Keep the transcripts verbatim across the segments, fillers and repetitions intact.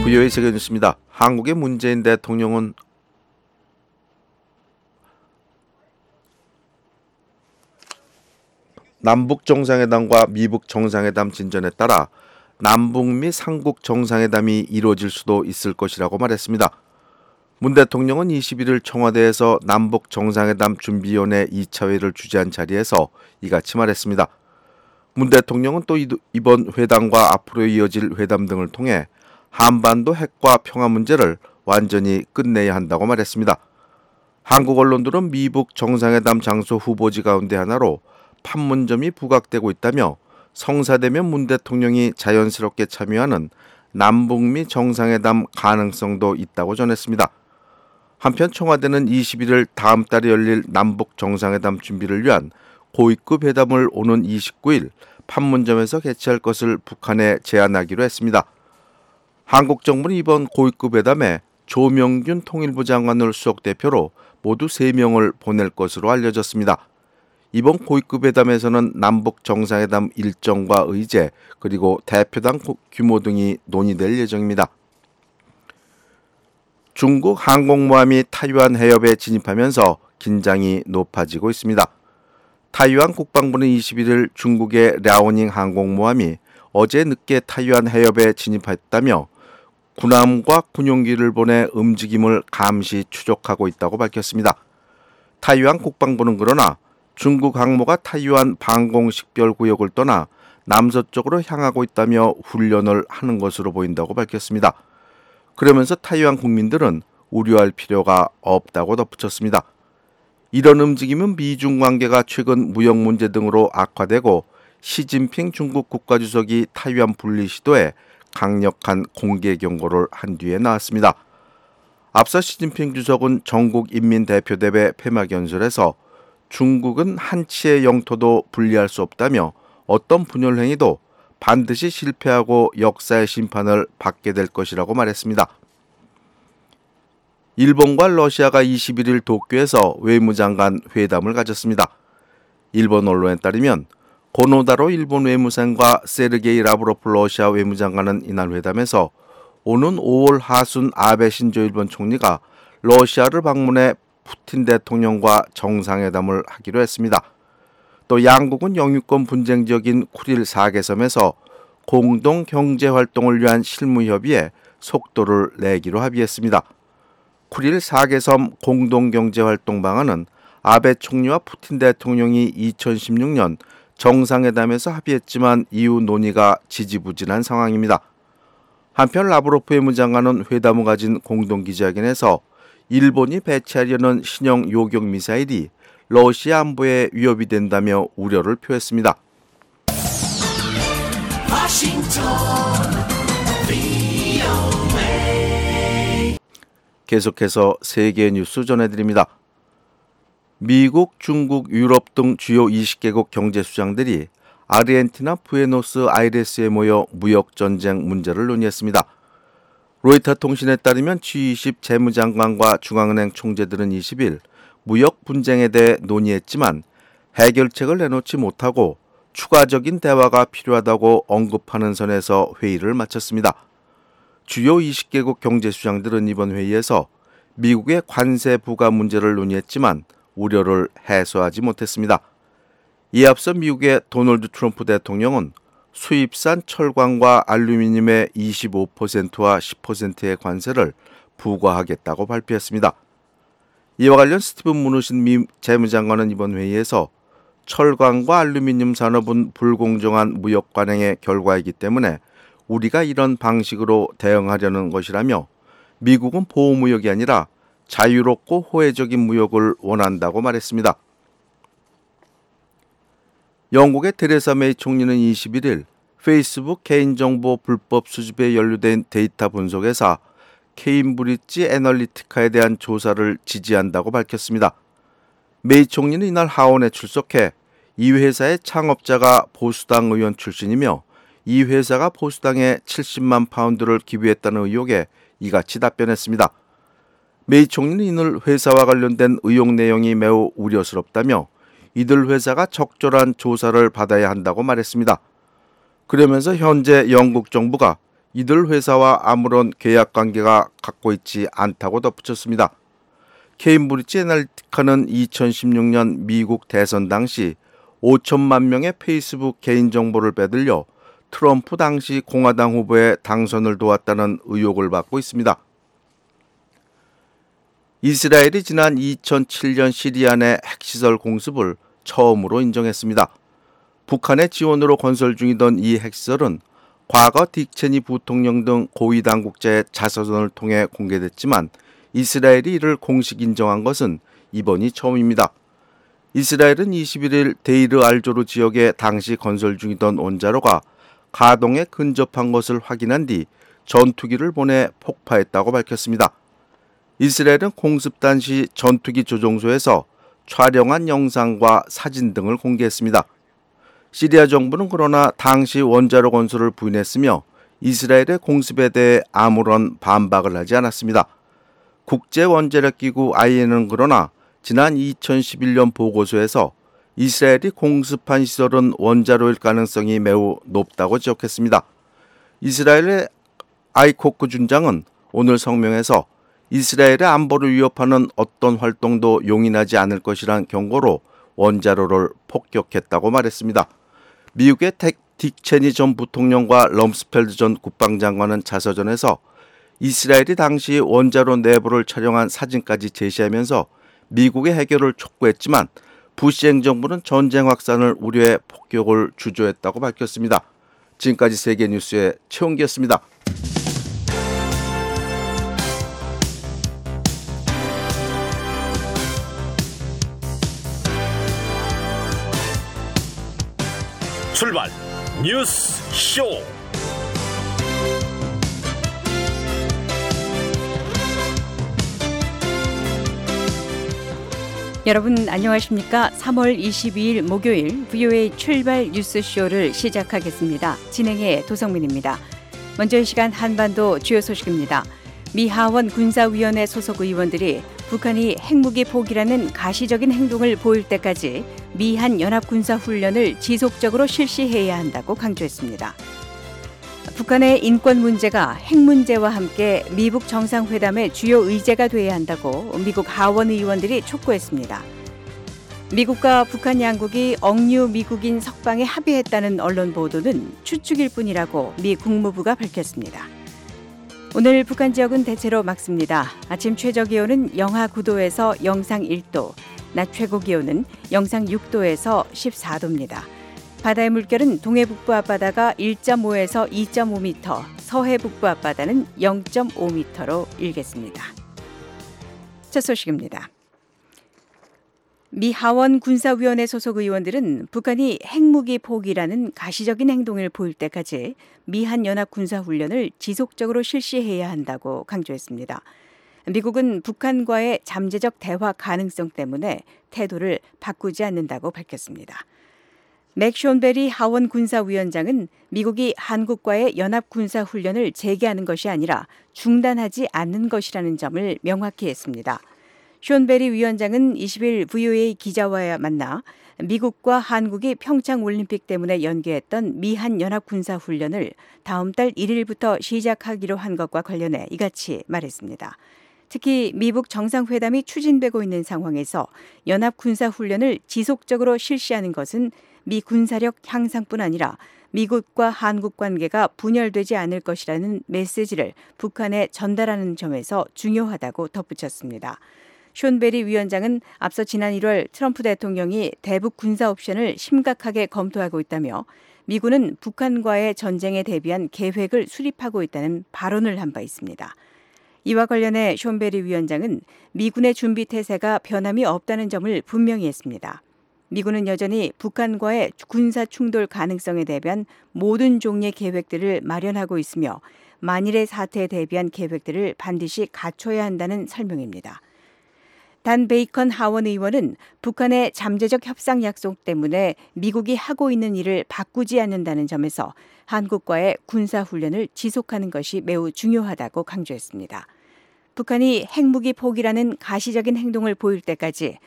부여의 세계 뉴스입니다. 한국의 문재인 대통령은 남북 정상회담과 미북 정상회담 진전에 따라 남북미 삼국 정상회담이 이루어질 수도 있을 것이라고 말했습니다. 문 대통령은 이십일 일 청와대에서 남북 정상회담 준비위원회 이 차 회의를 주재한 자리에서 이같이 말했습니다. 문 대통령은 또 이번 회담과 앞으로 이어질 회담 등을 통해 한반도 핵과 평화 문제를 완전히 끝내야 한다고 말했습니다. 한국 언론들은 미북 정상회담 장소 후보지 가운데 하나로 판문점이 부각되고 있다며 성사되면 문 대통령이 자연스럽게 참여하는 남북미 정상회담 가능성도 있다고 전했습니다. 한편 청와대는 이십일 일 다음 달에 열릴 남북 정상회담 준비를 위한 고위급 회담을 오는 이십구 일 판문점에서 개최할 것을 북한에 제안하기로 했습니다. 한국 정부는 이번 고위급 회담에 조명균 통일부 장관을 수석 대표로 모두 세 명을 보낼 것으로 알려졌습니다. 이번 고위급 회담에서는 남북 정상회담 일정과 의제 그리고 대표단 규모 등이 논의될 예정입니다. 중국 항공모함이 타이완 해협에 진입하면서 긴장이 높아지고 있습니다. 타이완 국방부는 이십일 일 중국의 랴오닝 항공모함이 어제 늦게 타이완 해협에 진입했다며 군함과 군용기를 보내 움직임을 감시 추적하고 있다고 밝혔습니다. 타이완 국방부는 그러나 중국 항모가 타이완 방공식별구역을 떠나 남서쪽으로 향하고 있다며 훈련을 하는 것으로 보인다고 밝혔습니다. 그러면서 타이완 국민들은 우려할 필요가 없다고 덧붙였습니다. 이런 움직임은 미중 관계가 최근 무역 문제 등으로 악화되고 시진핑 중국 국가주석이 타이완 분리 시도에 강력한 공개 경고를 한 뒤에 나왔습니다. 앞서 시진핑 주석은 전국인민대표대회 폐막연설에서 중국은 한치의 영토도 분리할 수 없다며 어떤 분열 행위도 반드시 실패하고 역사의 심판을 받게 될 것이라고 말했습니다. 일본과 러시아가 이십일 일 도쿄에서 외무장관 회담을 가졌습니다. 일본 언론에 따르면 고노다로 일본 외무상과 세르게이 라브로프 러시아 외무장관은 이날 회담에서 오는 오월 하순 아베 신조 일본 총리가 러시아를 방문해 푸틴 대통령과 정상회담을 하기로 했습니다. 또 양국은 영유권 분쟁 지역인 쿠릴 사 개섬에서 공동 경제 활동을 위한 실무 협의에 속도를 내기로 합의했습니다. 쿠릴 사 개섬 공동 경제 활동 방안은 아베 총리와 푸틴 대통령이 이천십육 년 정상회담에서 합의했지만 이후 논의가 지지부진한 상황입니다. 한편 라브로프 외무장관은 회담 후 가진 공동기자회견에서 일본이 배치하려는 신형 요격 미사일이 러시아 안보에 위협이 된다며 우려를 표했습니다. 계속해서 세계 뉴스 전해드립니다. 미국, 중국, 유럽 등 주요 이십 개국 경제수장들이 아르헨티나 부에노스아이레스에 모여 무역전쟁 문제를 논의했습니다. 로이터 통신에 따르면 지 이십 재무장관과 중앙은행 총재들은 이십 일 무역 분쟁에 대해 논의했지만 해결책을 내놓지 못하고 추가적인 대화가 필요하다고 언급하는 선에서 회의를 마쳤습니다. 주요 이십 개국 경제수장들은 이번 회의에서 미국의 관세 부과 문제를 논의했지만 우려를 해소하지 못했습니다. 이에 앞서 미국의 도널드 트럼프 대통령은 수입산 철광과 알루미늄의 이십오 퍼센트와 십 퍼센트의 관세를 부과하겠다고 발표했습니다. 이와 관련 스티븐 무누신 미 재무장관은 이번 회의에서 철광과 알루미늄 산업은 불공정한 무역 관행의 결과이기 때문에 우리가 이런 방식으로 대응하려는 것이라며 미국은 보호무역이 아니라 자유롭고 호혜적인 무역을 원한다고 말했습니다. 영국의 테레사 메이 총리는 이십일 일 페이스북 개인정보 불법 수집에 연루된 데이터 분석회사 케임브리지 애널리티카에 대한 조사를 지지한다고 밝혔습니다. 메이 총리는 이날 하원에 출석해 이 회사의 창업자가 보수당 의원 출신이며 이 회사가 보수당에 칠십만 파운드를 기부했다는 의혹에 이같이 답변했습니다. 메이 총리는 이날 회사와 관련된 의혹 내용이 매우 우려스럽다며 이들 회사가 적절한 조사를 받아야 한다고 말했습니다. 그러면서 현재 영국 정부가 이들 회사와 아무런 계약 관계가 갖고 있지 않다고 덧붙였습니다. 케임브리지 애널리티카는 이천십육 년 미국 대선 당시 오천만 명의 페이스북 개인정보를 빼들려 트럼프 당시 공화당 후보의 당선을 도왔다는 의혹을 받고 있습니다. 이스라엘이 지난 이천칠 년 시리아 내 핵시설 공습을 처음으로 인정했습니다. 북한의 지원으로 건설 중이던 이 핵시설은 과거 딕 체니 부통령 등 고위 당국자의 자서전을 통해 공개됐지만 이스라엘이 이를 공식 인정한 것은 이번이 처음입니다. 이스라엘은 이십일 일 데이르 알조르 지역에 당시 건설 중이던 원자로가 가동에 근접한 것을 확인한 뒤 전투기를 보내 폭파했다고 밝혔습니다. 이스라엘은 공습 당시 전투기 조종소에서 촬영한 영상과 사진 등을 공개했습니다. 시리아 정부는 그러나 당시 원자로 건설을 부인했으며 이스라엘의 공습에 대해 아무런 반박을 하지 않았습니다. 국제원자력기구 아이엔은 그러나 지난 이천십일 년 보고서에서 이스라엘이 공습한 시설은 원자로일 가능성이 매우 높다고 지적했습니다. 이스라엘의 아이코크 준장은 오늘 성명에서 이스라엘의 안보를 위협하는 어떤 활동도 용인하지 않을 것이란 경고로 원자로를 폭격했다고 말했습니다. 미국의 딕 체니 전 부통령과 럼스펠드 전 국방장관은 자서전에서 이스라엘이 당시 원자로 내부를 촬영한 사진까지 제시하면서 미국의 해결을 촉구했지만 부시 행정부는 전쟁 확산을 우려해 폭격을 주저했다고 밝혔습니다. 지금까지 세계뉴스의 최홍기였습니다. 출발 뉴스 쇼. 여러분 안녕하십니까? 삼월 이십이일 목요일 브이오에이 출발 뉴스쇼를 시작하겠습니다. 진행의 도성민입니다. 먼저 이 시간 한반도 주요 소식입니다. 미 하원 군사위원회 소속 의원들이 북한이 핵무기 포기라는 가시적인 행동을 보일 때까지 미한 연합군사훈련을 지속적으로 실시해야 한다고 강조했습니다. 북한의 인권 문제가 핵 문제와 함께 미북 정상회담의 주요 의제가 돼야 한다고 미국 하원 의원들이 촉구했습니다. 미국과 북한 양국이 억류 미국인 석방에 합의했다는 언론 보도는 추측일 뿐이라고 미 국무부가 밝혔습니다. 오늘 북한 지역은 대체로 맑습니다. 아침 최저 기온은 영하 구 도에서 영상 일 도, 낮 최고 기온은 영상 육 도에서 십사 도입니다. 바다의 물결은 동해북부 앞바다가 일 점 오에서 이 점 오 미터, 서해북부 앞바다는 영 점 오 미터로 일겠습니다. 첫 소식입니다. 미 하원 군사위원회 소속 의원들은 북한이 핵무기 포기라는 가시적인 행동을 보일 때까지 미한 연합군사훈련을 지속적으로 실시해야 한다고 강조했습니다. 미국은 북한과의 잠재적 대화 가능성 때문에 태도를 바꾸지 않는다고 밝혔습니다. 맥 션베리 하원 군사위원장은 미국이 한국과의 연합군사훈련을 재개하는 것이 아니라 중단하지 않는 것이라는 점을 명확히 했습니다. 션베리 위원장은 이십일 브이오에이 기자와 만나 미국과 한국이 평창올림픽 때문에 연기했던 미한 연합군사훈련을 다음 달 일 일부터 시작하기로 한 것과 관련해 이같이 말했습니다. 특히 미북 정상회담이 추진되고 있는 상황에서 연합군사훈련을 지속적으로 실시하는 것은 미 군사력 향상뿐 아니라 미국과 한국 관계가 분열되지 않을 것이라는 메시지를 북한에 전달하는 점에서 중요하다고 덧붙였습니다. 션베리 위원장은 앞서 지난 일월 트럼프 대통령이 대북 군사 옵션을 심각하게 검토하고 있다며 미군은 북한과의 전쟁에 대비한 계획을 수립하고 있다는 발언을 한 바 있습니다. 이와 관련해 션베리 위원장은 미군의 준비 태세가 변함이 없다는 점을 분명히 했습니다. 미군은 여전히 북한과의 군사 충돌 가능성에 대비한 모든 종류의 계획들을 마련하고 있으며 만일의 사태에 대비한 계획들을 반드시 갖춰야 한다는 설명입니다. 단 베이컨 하원 의원은 북한의 잠재적 협상 약속 때문에 미국이 하고 있는 일을 바꾸지 않는다는 점에서 한국과의 군사훈련을 지속하는 것이 매우 중요하다고 강조했습니다. 북한이 핵무기 포기라는 가시적인 행동을 보일 때까지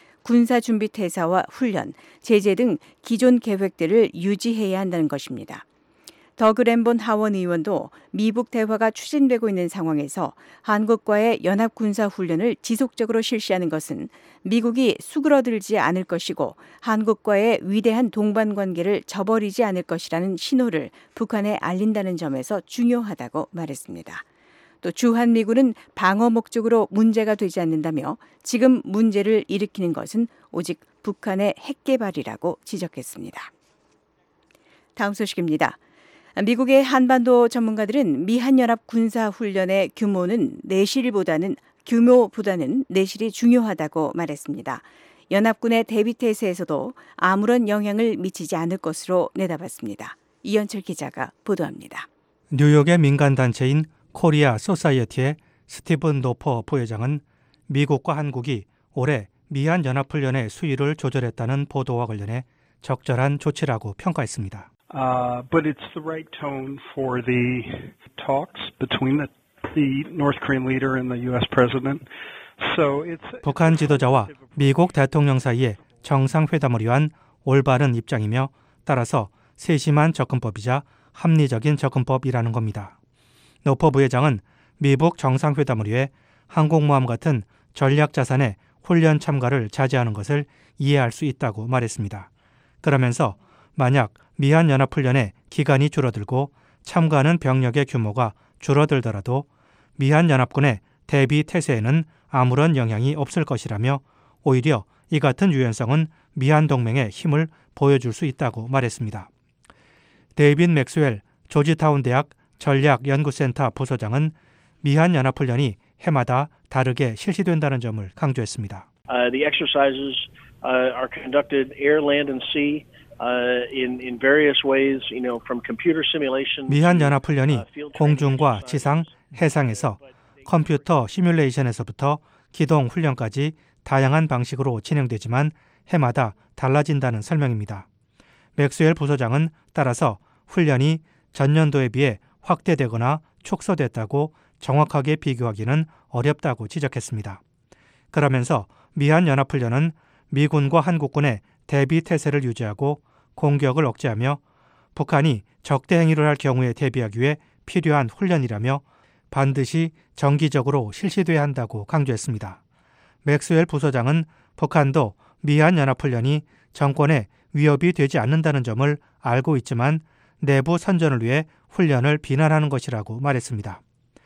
군사준비태세와 훈련, 제재 등 기존 계획들을 유지해야 한다는 것입니다. 더그 램본 하원 의원도 미북 대화가 추진되고 있는 상황에서 한국과의 연합 군사 훈련을 지속적으로 실시하는 것은 미국이 수그러들지 않을 것이고 한국과의 위대한 동반 관계를 저버리지 않을 것이라는 신호를 북한에 알린다는 점에서 중요하다고 말했습니다. 또 주한미군은 방어 목적으로 문제가 되지 않는다며 지금 문제를 일으키는 것은 오직 북한의 핵 개발이라고 지적했습니다. 다음 소식입니다. 미국의 한반도 전문가들은 미한연합 군사훈련의 규모는 내실보다는 규모보다는 내실이 중요하다고 말했습니다. 연합군의 대비태세에서도 아무런 영향을 미치지 않을 것으로 내다봤습니다. 이현철 기자가 보도합니다. 뉴욕의 민간단체인 코리아 소사이어티의 스티븐 노퍼 부회장은 미국과 한국이 올해 미한연합훈련의 수위를 조절했다는 보도와 관련해 적절한 조치라고 평가했습니다. Uh, but it's the right tone for the talks between the, the North Korean leader and the U S president. So it's 북한 지도자와 미국 대통령 사이의 정상회담을 위한 올바른 입장이며 따라서 세심한 접근법이자 합리적인 접근법이라는 겁니다. 노퍼 부회장은 미북 정상회담을 위해 항공모함 같은 전략 자산의 훈련 참가를 자제하는 것을 이해할 수 있다고 말했습니다. 그러면서 만약 미한연합훈련의 기간이 줄어들고 참가하는 병력의 규모가 줄어들더라도 미한연합군의 대비 태세에는 아무런 영향이 없을 것이라며 오히려 이 같은 유연성은 미한동맹의 힘을 보여줄 수 있다고 말했습니다. 데이빗 맥스웰 조지타운 대학 전략연구센터 부소장은 미한연합훈련이 해마다 다르게 실시된다는 점을 강조했습니다. Uh, the exercises uh, are conducted air, land, and sea. Uh, in, in various ways, you know, from computer simulation. 미한연합훈련이 공중과 지상, 해상에서 컴퓨터 시뮬레이션에서부터 기동 훈련까지 다양한 방식으로 진행되지만 해마다 달라진다는 설명입니다. 맥스웰 부소장은 따라서 훈련이 전년도에 비해 확대되거나 축소됐다고 정확하게 비교하기는 어렵다고 지적했습니다. 그러면서 미한연합훈련은 미군과 한국군의 대비 태세를 유지하고 공격을 억제하며 북한이 적대 행위를 할 경우에 대비하기 위해 필요한 훈련이라며 반드시 정기적으로 실시돼야 한다고 강조했습니다. 맥스웰 부소장은 북한도 미한연합훈련이 정권에 위협이 되지 않는다는 점을 알고 있지만 내부 선전을 위해 훈련을 비난하는 것이라고 말했습니다.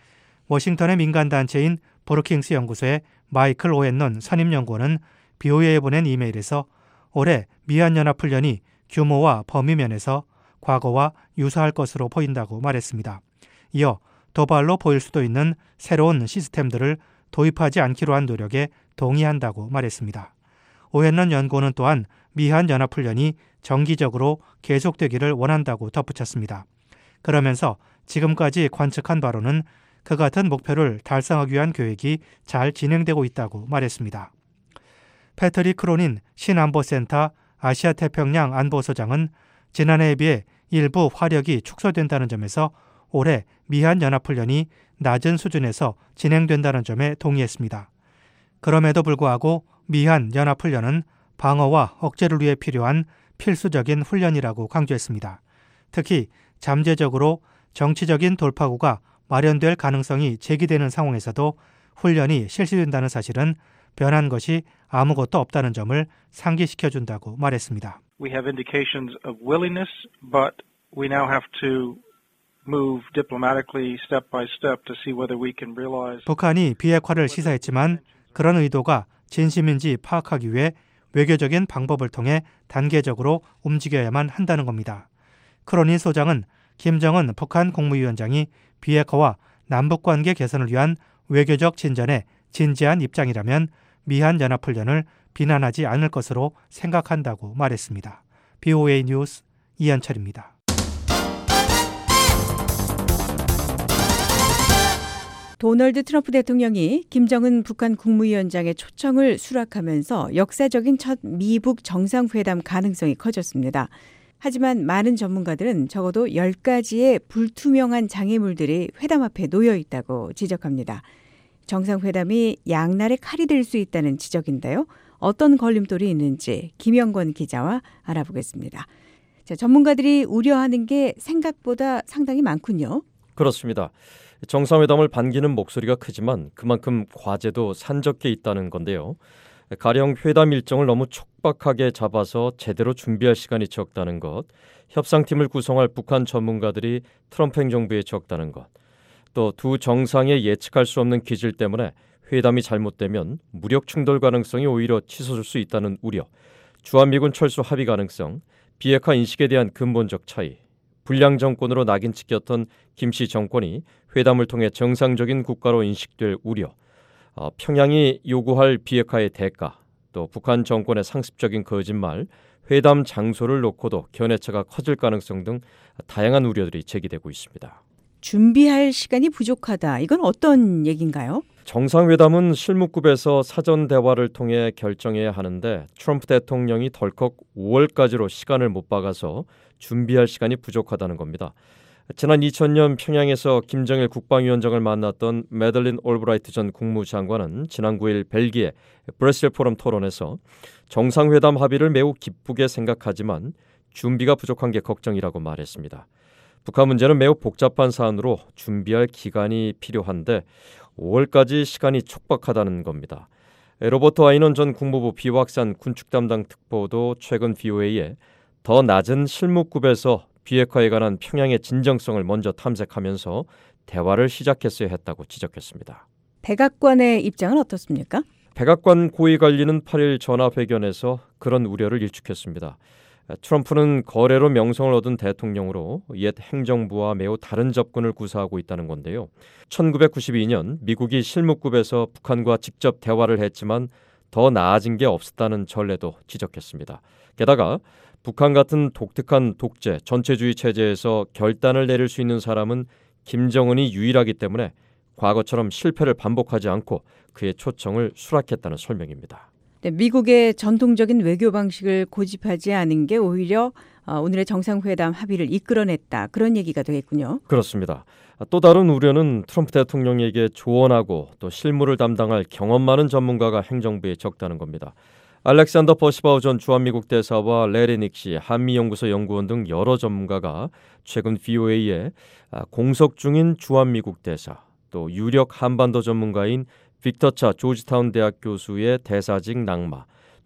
워싱턴의 민간단체인 브루킹스 연구소의 마이클 오웬넌 선임연구원은 비오에이에 보낸 이메일에서 올해 미한연합훈련이 규모와 범위 면에서 과거와 유사할 것으로 보인다고 말했습니다. 이어 도발로 보일 수도 있는 새로운 시스템들을 도입하지 않기로 한 노력에 동의한다고 말했습니다. 오웬넌 연구원은 또한 미한연합훈련이 정기적으로 계속되기를 원한다고 덧붙였습니다. 그러면서 지금까지 관측한 바로는 그 같은 목표를 달성하기 위한 계획이 잘 진행되고 있다고 말했습니다. 패트릭 크로닌 신안보센터 아시아태평양 안보소장은 지난해에 비해 일부 화력이 축소된다는 점에서 올해 미한연합훈련이 낮은 수준에서 진행된다는 점에 동의했습니다. 그럼에도 불구하고 미한연합훈련은 방어와 억제를 위해 필요한 필수적인 훈련이라고 강조했습니다. 특히 잠재적으로 정치적인 돌파구가 마련될 가능성이 제기되는 상황에서도 훈련이 실시된다는 사실은 변한 것이 아무것도 없다는 점을 상기시켜준다고 말했습니다. We have indications of willingness, but we now have to move diplomatically step by step to see whether we can realize. 북한이 비핵화를 시사했지만 그런 의도가 진심인지 파악하기 위해 외교적인 방법을 통해 단계적으로 움직여야만 한다는 겁니다. 크로닌 소장은 김정은 북한 국무위원장이 비핵화와 남북관계 개선을 위한 외교적 진전에 진지한 입장이라면 미한연합훈련을 비난하지 않을 것으로 생각한다고 말했습니다. 비오에이 뉴스 이현철입니다. 도널드 트럼프 대통령이 김정은 북한 국무위원장의 초청을 수락하면서 역사적인 첫 미북 정상회담 가능성이 커졌습니다. 하지만 많은 전문가들은 적어도 열 가지의 불투명한 장애물들이 회담 앞에 놓여 있다고 지적합니다. 정상회담이 양날의 칼이 될 수 있다는 지적인데요. 어떤 걸림돌이 있는지 김영권 기자와 알아보겠습니다. 자, 전문가들이 우려하는 게 생각보다 상당히 많군요. 그렇습니다. 정상회담을 반기는 목소리가 크지만 그만큼 과제도 산적해 있다는 건데요. 가령 회담 일정을 너무 촉박하게 잡아서 제대로 준비할 시간이 적다는 것, 협상팀을 구성할 북한 전문가들이 트럼프 행정부에 적다는 것, 또 두 정상의 예측할 수 없는 기질 때문에 회담이 잘못되면 무력 충돌 가능성이 오히려 치솟을 수 있다는 우려, 주한미군 철수 합의 가능성, 비핵화 인식에 대한 근본적 차이, 불량 정권으로 낙인 찍혔던 김씨 정권이 회담을 통해 정상적인 국가로 인식될 우려, 어, 평양이 요구할 비핵화의 대가, 또 북한 정권의 상습적인 거짓말, 회담 장소를 놓고도 견해차가 커질 가능성 등 다양한 우려들이 제기되고 있습니다. 준비할 시간이 부족하다. 이건 어떤 얘기인가요? 정상회담은 실무급에서 사전 대화를 통해 결정해야 하는데 트럼프 대통령이 덜컥 오월까지로 시간을 못 박아서 준비할 시간이 부족하다는 겁니다. 지난 이천 년 평양에서 김정일 국방위원장을 만났던 매들린 올브라이트 전 국무장관은 지난 구 일 벨기에 브뤼셀 포럼 토론에서 정상회담 합의를 매우 기쁘게 생각하지만 준비가 부족한 게 걱정이라고 말했습니다. 북한 문제는 매우 복잡한 사안으로 준비할 기간이 필요한데 오월까지 시간이 촉박하다는 겁니다. 로버트 와이넌 전 국무부 비확산 군축 담당 특보도 최근 브이오에이에 더 낮은 실무급에서 비핵화에 관한 평양의 진정성을 먼저 탐색하면서 대화를 시작했어야 했다고 지적했습니다. 백악관의 입장은 어떻습니까? 백악관 고위 관리는 팔 일 전화회견에서 그런 우려를 일축했습니다. 트럼프는 거래로 명성을 얻은 대통령으로 옛 행정부와 매우 다른 접근을 구사하고 있다는 건데요. 천구백구십이 년 미국이 실무급에서 북한과 직접 대화를 했지만 더 나아진 게 없었다는 전례도 지적했습니다. 게다가 북한 같은 독특한 독재, 전체주의 체제에서 결단을 내릴 수 있는 사람은 김정은이 유일하기 때문에 과거처럼 실패를 반복하지 않고 그의 초청을 수락했다는 설명입니다. 네, 미국의 전통적인 외교 방식을 고집하지 않은 게 오히려 오늘의 정상회담 합의를 이끌어냈다. 그런 얘기가 되겠군요. 그렇습니다. 또 다른 우려는 트럼프 대통령에게 조언하고 또 실무를 담당할 경험 많은 전문가가 행정부에 적다는 겁니다. 알렉산더 버시바우 전 주한미국 대사와 레리 닉시 한미연구소 연구원 등 여러 전문가가 최근 브이오에이에 공석 중인 주한미국 대사, 또 유력 한반도 전문가인 빅터 차 조지타운 대학 교수의 대사직 낙마,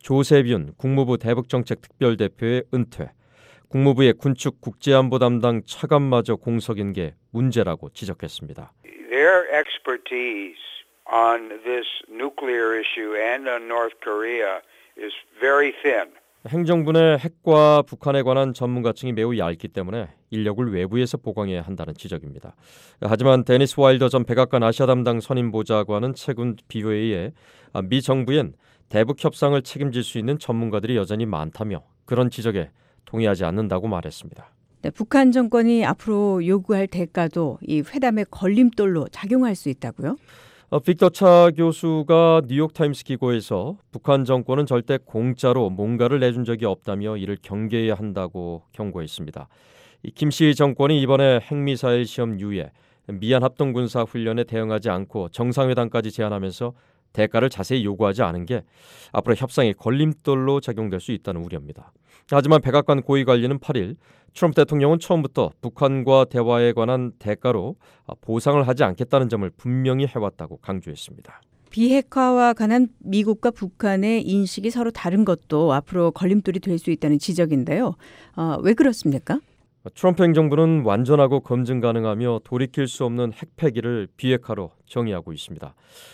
조세균 국무부 대북정책 특별대표의 은퇴, 국무부의 군축 국제안보 담당 차관마저 공석인 게 문제라고 지적했습니다. Their expertise on this nuclear issue and on North Korea is very thin. 행정부 내 핵과 북한에 관한 전문가층이 매우 얇기 때문에 인력을 외부에서 보강해야 한다는 지적입니다. 하지만 데니스 와일더 전 백악관 아시아 담당 선임 보좌관은 최근 브이오에이에 미 정부엔 대북 협상을 책임질 수 있는 전문가들이 여전히 많다며 그런 지적에 동의하지 않는다고 말했습니다. 네, 북한 정권이 앞으로 요구할 대가도 이 회담의 걸림돌로 작용할 수 있다고요? 어, 빅터 차 교수가 뉴욕타임스 기고에서 북한 정권은 절대 공짜로 뭔가를 내준 적이 없다며 이를 경계해야 한다고 경고했습니다. 이 김씨 정권이 이번에 핵미사일 시험 이후에 미얀 합동군사훈련에 대응하지 않고 정상회담까지 제안하면서 대가를 자세히 요구하지 않은 게 앞으로 협상의 걸림돌로 작용될 수 있다는 우려입니다. 하지만 백악관 고위 관리는 팔 일 트럼프 대통령은 처음부터 북한과 대화에 관한 대가로 보상을 하지 않겠다는 점을 분명히 해왔다고 강조했습니다. 비핵화와 관한 미국과 북한의 인식이 서로 다른 것도 앞으로 걸림돌이 될 수 있다는 지적인데요. 어, 왜 그렇습니까? 트럼프 행정부는 완전하고 검증 가능하며 돌이킬 수 없는 핵폐기를 비핵화로 정의하고 있습니다.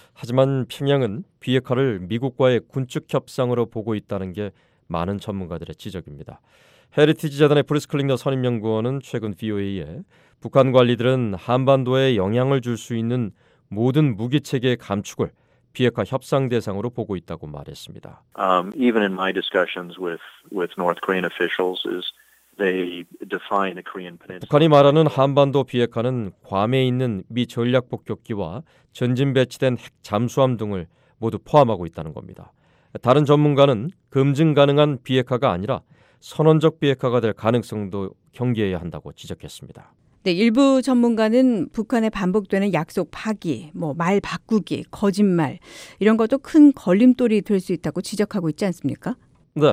하지만 평양은 비핵화를 미국과의 군축 협상으로 보고 있다는 게 많은 전문가들의 지적입니다. 헤리티지 재단의 브루스 클링너 선임연구원은 최근 브이오에이에 북한 관리들은 한반도에 영향을 줄 수 있는 모든 무기체계의 감축을 비핵화 협상 대상으로 보고 있다고 말했습니다. Um, even in my discussions with with North Korean officials is they define the Korean Peninsula. 북한이 말하는 한반도 비핵화는 괌에 있는 미 전략 복격기와 전진 배치된 핵 잠수함 등을 모두 포함하고 있다는 겁니다. 다른 전문가는 검증 가능한 비핵화가 아니라 선언적 비핵화가 될 가능성도 경계해야 한다고 지적했습니다. 네, 일부 전문가는 북한의 반복되는 약속 파기, 뭐 말 바꾸기, 거짓말 이런 것도 큰 걸림돌이 될 수 있다고 지적하고 있지 않습니까? 네,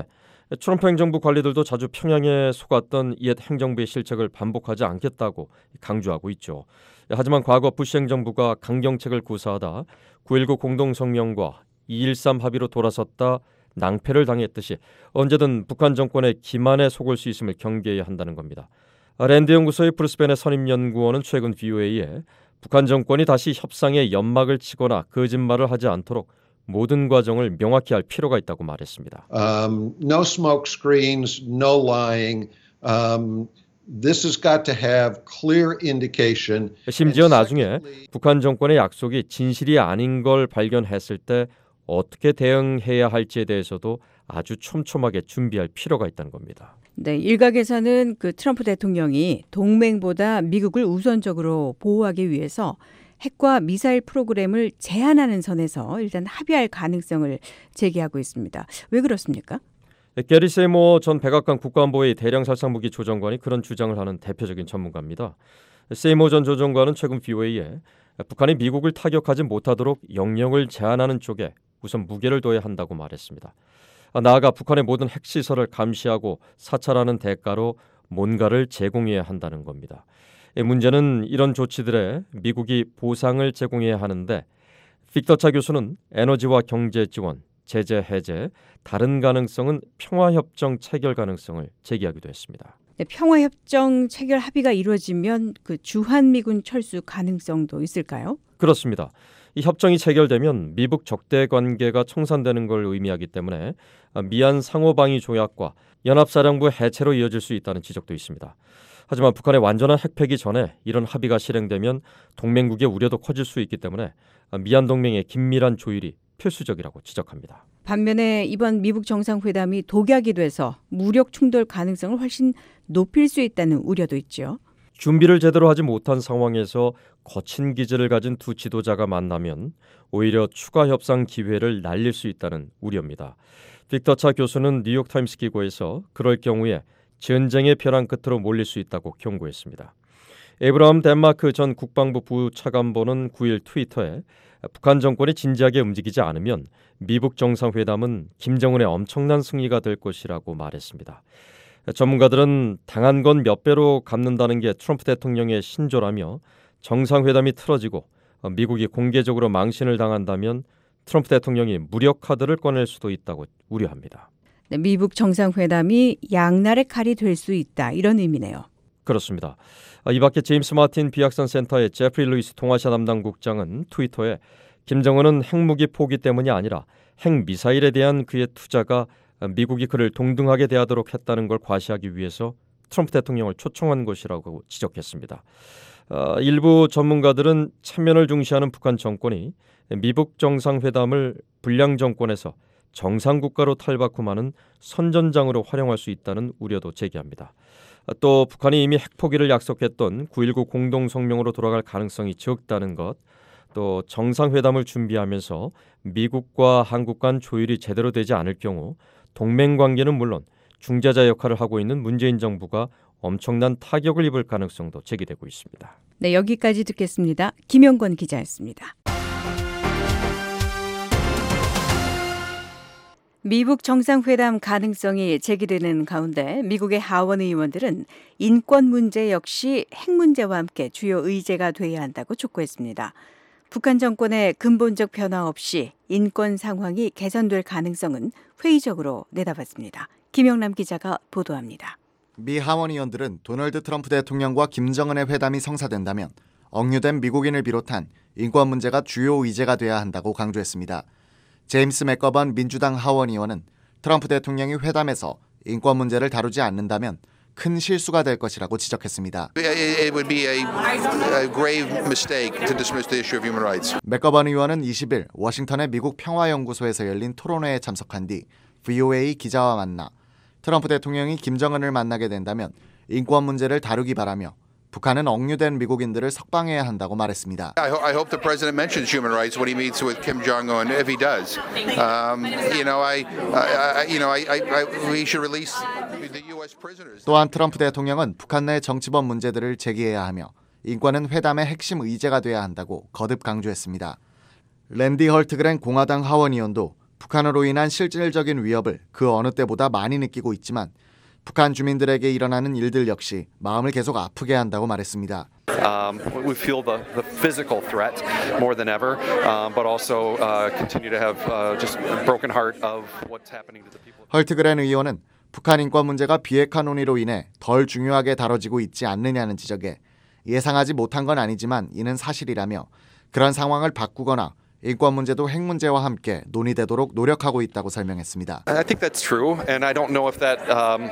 트럼프 행정부 관리들도 자주 평양에 속았던 옛 행정부의 실책을 반복하지 않겠다고 강조하고 있죠. 하지만 과거 부시 행정부가 강경책을 구사하다 구일구 공동성명과 이일삼 합의로 돌아섰다 낭패를 당했듯이 언제든 북한 정권의 기만에 속을 수 있음을 경계해야 한다는 겁니다. 랜드 연구소의 브루스벤의 선임연구원은 최근 브이오에이에 북한 정권이 다시 협상에 연막을 치거나 거짓말을 하지 않도록 모든 과정을 명확히 할 필요가 있다고 말했습니다. Um, no smoke screens, no lying. Um, this has got to have clear indication. 심지어 나중에 북한 정권의 약속이 진실이 아닌 걸 발견했을 때 어떻게 대응해야 할지에 대해서도 아주 촘촘하게 준비할 필요가 있다는 겁니다. 네, 일각에서는 그 트럼프 대통령이 동맹보다 미국을 우선적으로 보호하기 위해서 핵과 미사일 프로그램을 제한하는 선에서 일단 합의할 가능성을 제기하고 있습니다. 왜 그렇습니까? 게리 세이모어 전 백악관 국가안보회의 대량살상무기 조정관이 그런 주장을 하는 대표적인 전문가입니다. 세이모어 전 조정관은 최근 브이오에이에 북한이 미국을 타격하지 못하도록 영역을 제한하는 쪽에 우선 무게를 둬야 한다고 말했습니다. 나아가 북한의 모든 핵시설을 감시하고 사찰하는 대가로 뭔가를 제공해야 한다는 겁니다. 문제는 이런 조치들에 미국이 보상을 제공해야 하는데 빅터차 교수는 에너지와 경제 지원, 제재 해제, 다른 가능성은 평화협정 체결 가능성을 제기하기도 했습니다. 네, 평화협정 체결 합의가 이루어지면 그 주한미군 철수 가능성도 있을까요? 그렇습니다. 이 협정이 체결되면 미북 적대 관계가 청산되는 걸 의미하기 때문에 미안 상호방위 조약과 연합사령부 해체로 이어질 수 있다는 지적도 있습니다. 하지만 북한의 완전한 핵폐기 전에 이런 합의가 실행되면 동맹국의 우려도 커질 수 있기 때문에 미안 동맹의 긴밀한 조율이 필수적이라고 지적합니다. 반면에 이번 미북 정상회담이 독약이 돼서 무력 충돌 가능성을 훨씬 높일 수 있다는 우려도 있죠. 준비를 제대로 하지 못한 상황에서 거친 기질을 가진 두 지도자가 만나면 오히려 추가 협상 기회를 날릴 수 있다는 우려입니다. 빅터차 교수는 뉴욕타임스 기고에서 그럴 경우에 전쟁의 벼랑 끝으로 몰릴 수 있다고 경고했습니다. 에브라함 덴마크 전 국방부 부차관보는 구일 트위터에 북한 정권이 진지하게 움직이지 않으면 미북 정상회담은 김정은의 엄청난 승리가 될 것이라고 말했습니다. 전문가들은 당한 건 몇 배로 갚는다는 게 트럼프 대통령의 신조라며 정상회담이 틀어지고 미국이 공개적으로 망신을 당한다면 트럼프 대통령이 무력 카드를 꺼낼 수도 있다고 우려합니다. 네, 미북 정상회담이 양날의 칼이 될 수 있다 이런 의미네요. 그렇습니다. 이 밖에 제임스 마틴 비확산 센터의 제프리 루이스 동아시아 담당 국장은 트위터에 김정은은 핵무기 포기 때문이 아니라 핵미사일에 대한 그의 투자가 미국이 그를 동등하게 대하도록 했다는 걸 과시하기 위해서 트럼프 대통령을 초청한 것이라고 지적했습니다. 어, 일부 전문가들은 체면을 중시하는 북한 정권이 미북 정상회담을 불량 정권에서 정상국가로 탈바꿈하는 선전장으로 활용할 수 있다는 우려도 제기합니다. 또 북한이 이미 핵포기를 약속했던 구일구 공동성명으로 돌아갈 가능성이 적다는 것, 또 정상회담을 준비하면서 미국과 한국 간 조율이 제대로 되지 않을 경우 동맹관계는 물론 중재자 역할을 하고 있는 문재인 정부가 엄청난 타격을 입을 가능성도 제기되고 있습니다. 네, 여기까지 듣겠습니다. 김영권 기자였습니다. 미북 정상회담 가능성이 제기되는 가운데 미국의 하원 의원들은 인권 문제 역시 핵 문제와 함께 주요 의제가 돼야 한다고 촉구했습니다. 북한 정권의 근본적 변화 없이 인권 상황이 개선될 가능성은 회의적으로 내다봤습니다. 김영남 기자가 보도합니다. 미 하원 의원들은 도널드 트럼프 대통령과 김정은의 회담이 성사된다면 억류된 미국인을 비롯한 인권 문제가 주요 의제가 돼야 한다고 강조했습니다. 제임스 맥거번 민주당 하원 의원은 트럼프 대통령이 회담에서 인권 문제를 다루지 않는다면 큰 실수가 될 것이라고 지적했습니다. It would be a, a grave mistake to dismiss the issue of human rights. 맥거번 의원은 이십일 워싱턴의 미국 평화연구소에서 열린 토론회에 참석한 뒤 브이오에이 기자와 만나 트럼프 대통령이 김정은을 만나게 된다면 인권 문제를 다루기 바라며 북한은 억류된 미국인들을 석방해야 한다고 말했습니다. I, ho- I hope the president mentions human rights when he meets with Kim Jong-un. If he does, um, you know, I, I, I, you know, I, I, I, we should release the U S prisoners. 또한 트럼프 대통령은 북한 내 정치범 문제들을 제기해야 하며 인권은 회담의 핵심 의제가 돼야 한다고 거듭 강조했습니다. 랜디 헐트그렌 공화당 하원 의원도 북한으로 인한 실질적인 위협을 그 어느 때보다 많이 느끼고 있지만 북한 주민들에게 일어나는 일들 역시 마음을 계속 아프게 한다고 말했습니다. Um, we feel the, the physical threat more than ever, um, but also uh, continue to have uh, just a broken heart of what's happening to the people. 헐트그렌 의원은 북한 인권 문제가 비핵화 논의로 인해 덜 중요하게 다뤄지고 있지 않느냐는 지적에 예상하지 못한 건 아니지만 이는 사실이라며 그런 상황을 바꾸거나 인권 문제도 핵 문제와 함께 논의되도록 노력하고 있다고 설명했습니다. I think that's true, and I don't know if that um,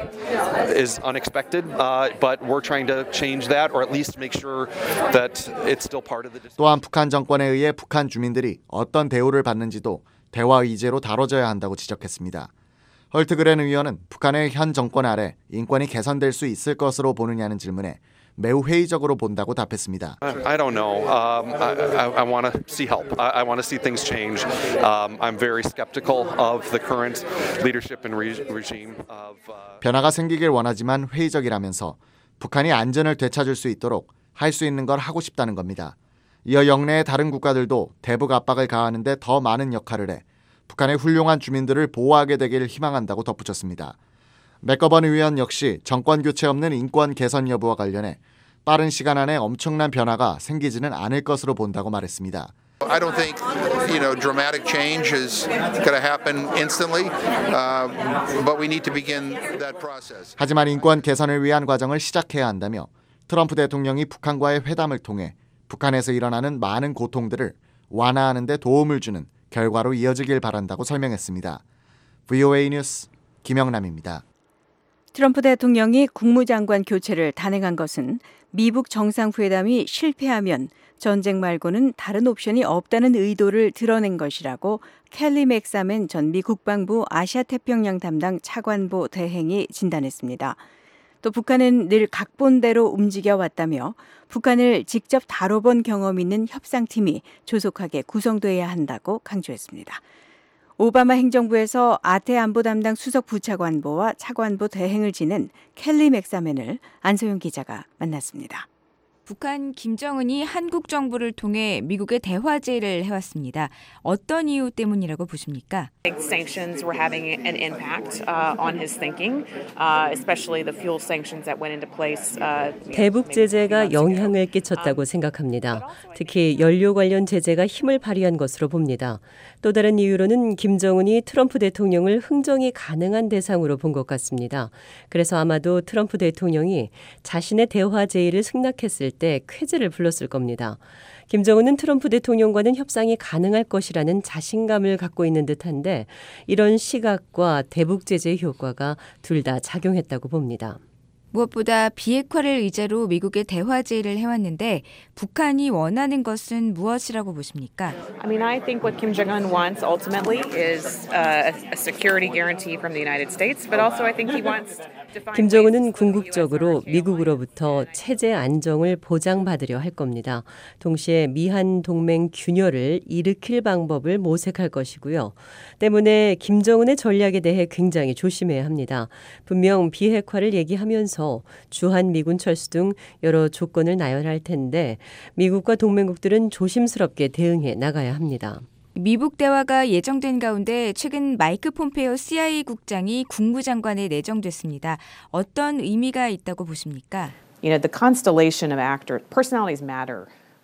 is unexpected, uh, but we're trying to change that, or at least make sure that it's still part of the. 또한 북한 정권에 의해 북한 주민들이 어떤 대우를 받는지도 대화 의제로 다뤄져야 한다고 지적했습니다. 헐트그렌 의원은 북한의 현 정권 아래 인권이 개선될 수 있을 것으로 보느냐는 질문에 매우 회의적으로 본다고 답했습니다. I don't know. Um, I, I, I want to see help. I, I want to see things change. Um, I'm very skeptical of the current leadership and re- regime. Of, uh... 변화가 생기길 원하지만 회의적이라면서 북한이 안전을 되찾을 수 있도록 할 수 있는 걸 하고 싶다는 겁니다. 이어 영내의 다른 국가들도 대북 압박을 가하는 데 더 많은 역할을 해 북한의 훌륭한 주민들을 보호하게 되기를 희망한다고 덧붙였습니다. 맥거번 의원 역시 정권 교체 없는 인권 개선 여부와 관련해 빠른 시간 안에 엄청난 변화가 생기지는 않을 것으로 본다고 말했습니다. I don't think, you know, dramatic change is going to happen instantly, uh, but we need to begin that process. 하지만 인권 개선을 위한 과정을 시작해야 한다며 트럼프 대통령이 북한과의 회담을 통해 북한에서 일어나는 많은 고통들을 완화하는 데 도움을 주는 결과로 이어지길 바란다고 설명했습니다. 브이오에이 뉴스 김영남입니다. 트럼프 대통령이 국무장관 교체를 단행한 것은 미북 정상회담이 실패하면 전쟁 말고는 다른 옵션이 없다는 의도를 드러낸 것이라고 켈리 맥사맨 전 미 국방부 아시아태평양 담당 차관보 대행이 진단했습니다. 또 북한은 늘 각본대로 움직여왔다며 북한을 직접 다뤄본 경험 있는 협상팀이 조속하게 구성돼야 한다고 강조했습니다. 오바마 행정부에서 아태 안보 담당 수석 부차관보와 차관보 대행을 지낸 켈리 맥사맨을 안소영 기자가 만났습니다. 북한 김정은이 한국 정부를 통해 미국에 대화 제의를 해왔습니다. 어떤 이유 때문이라고 보십니까? Sanctions were having an impact uh, on his thinking, uh, especially the fuel sanctions that went into place. Uh, 대북 제재가 영향을 끼쳤다고 생각합니다. 특히 연료 관련 제재가 힘을 발휘한 것으로 봅니다. 또 다른 이유로는 김정은이 트럼프 대통령을 흥정이 가능한 대상으로 본 것 같습니다. 그래서 아마도 트럼프 대통령이 자신의 대화 제의를 승낙했을 때 쾌재를 불렀을 겁니다. 김정은은 트럼프 대통령과는 협상이 가능할 것이라는 자신감을 갖고 있는 듯한데 이런 시각과 대북 제재의 효과가 둘 다 작용했다고 봅니다. 무엇보다 비핵화를 의제로 미국에 대화 제의를 해왔는데 북한이 원하는 것은 무엇이라고 보십니까? I mean, I think what Kim Jong-un wants ultimately is uh, a security guarantee from the United States, but also I think he wants. 김정은은 궁극적으로 미국으로부터 체제 안정을 보장받으려 할 겁니다. 동시에 미한 동맹 균열을 일으킬 방법을 모색할 것이고요. 때문에 김정은의 전략에 대해 굉장히 조심해야 합니다. 분명 비핵화를 얘기하면서 주한미군 철수 등 여러 조건을 나열할 텐데 미국과 동맹국들은 조심스럽게 대응해 나가야 합니다. 미북 대화가 예정된 가운데 최근 마이크 폼페이오 씨아이에이 국장이 국무장관에 내정됐습니다. 어떤 의미가 있다고 보십니까? You know, the constellation of actors, personalities matter.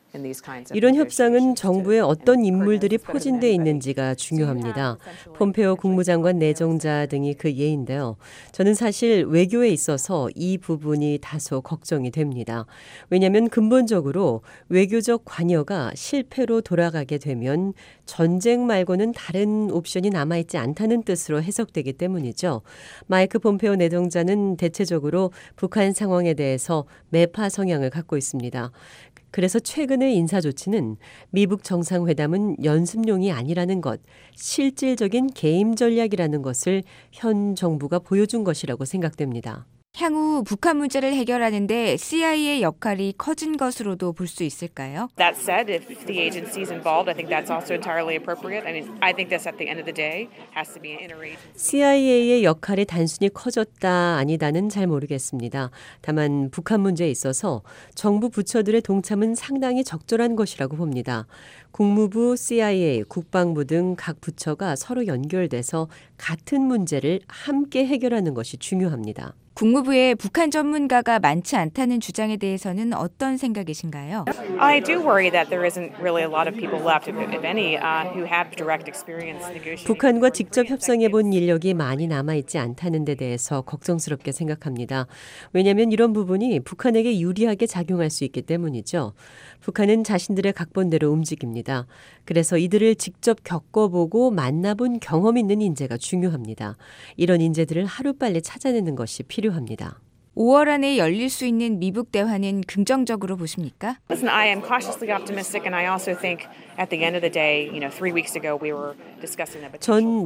이런 협상은 정부에 어떤 인물들이 포진돼 있는지가 중요합니다. 폼페오 국무장관 내정자 등이 그 예인데요. 저는 사실 외교에 있어서 이 부분이 다소 걱정이 됩니다. 왜냐하면 근본적으로 외교적 관여가 실패로 돌아가게 되면 전쟁 말고는 다른 옵션이 남아있지 않다는 뜻으로 해석되기 때문이죠. 마이크 폼페오 내정자는 대체적으로 북한 상황에 대해서 매파 성향을 갖고 있습니다. 그래서 최근의 인사 조치는 미북 정상회담은 연습용이 아니라는 것, 실질적인 게임 전략이라는 것을 현 정부가 보여준 것이라고 생각됩니다. 향후 북한 문제를 해결하는데 씨아이에이 역할이 커진 것으로도 볼 수 있을까요? That said, if the agency is involved, I think that's also entirely appropriate. I mean, I think this at the end of the day has to be an interagency. 씨아이에이의 역할이 단순히 커졌다 아니다는 잘 모르겠습니다. 다만 북한 문제에 있어서 정부 부처들의 동참은 상당히 적절한 것이라고 봅니다. 국무부, 씨아이에이, 국방부 등 각 부처가 서로 연결돼서 같은 문제를 함께 해결하는 것이 중요합니다. 국무부에 북한 전문가가 많지 않다는 주장에 대해서는 어떤 생각이신가요? I do worry that there isn't really a lot of people left, if, if any, uh, who have direct experience negotiating. 북한과 직접 협상해 본 인력이 많이 남아있지 않다는 데 대해서 걱정스럽게 생각합니다. 왜냐하면 이런 부분이 북한에게 유리하게 작용할 수 있기 때문이죠. 북한은 자신들의 각본대로 움직입니다. 그래서 이들을 직접 겪어보고 만나본 경험 있는 인재가 중요합니다. 이런 인재들을 하루빨리 찾아내는 것이 필요합니다. 오월 안에 열릴 수 있는 미북 대화는 긍정적으로 보십니까? Listen, I am cautiously optimistic, and I also think at the end of the day, you know, three weeks ago we were discussing the potential. 전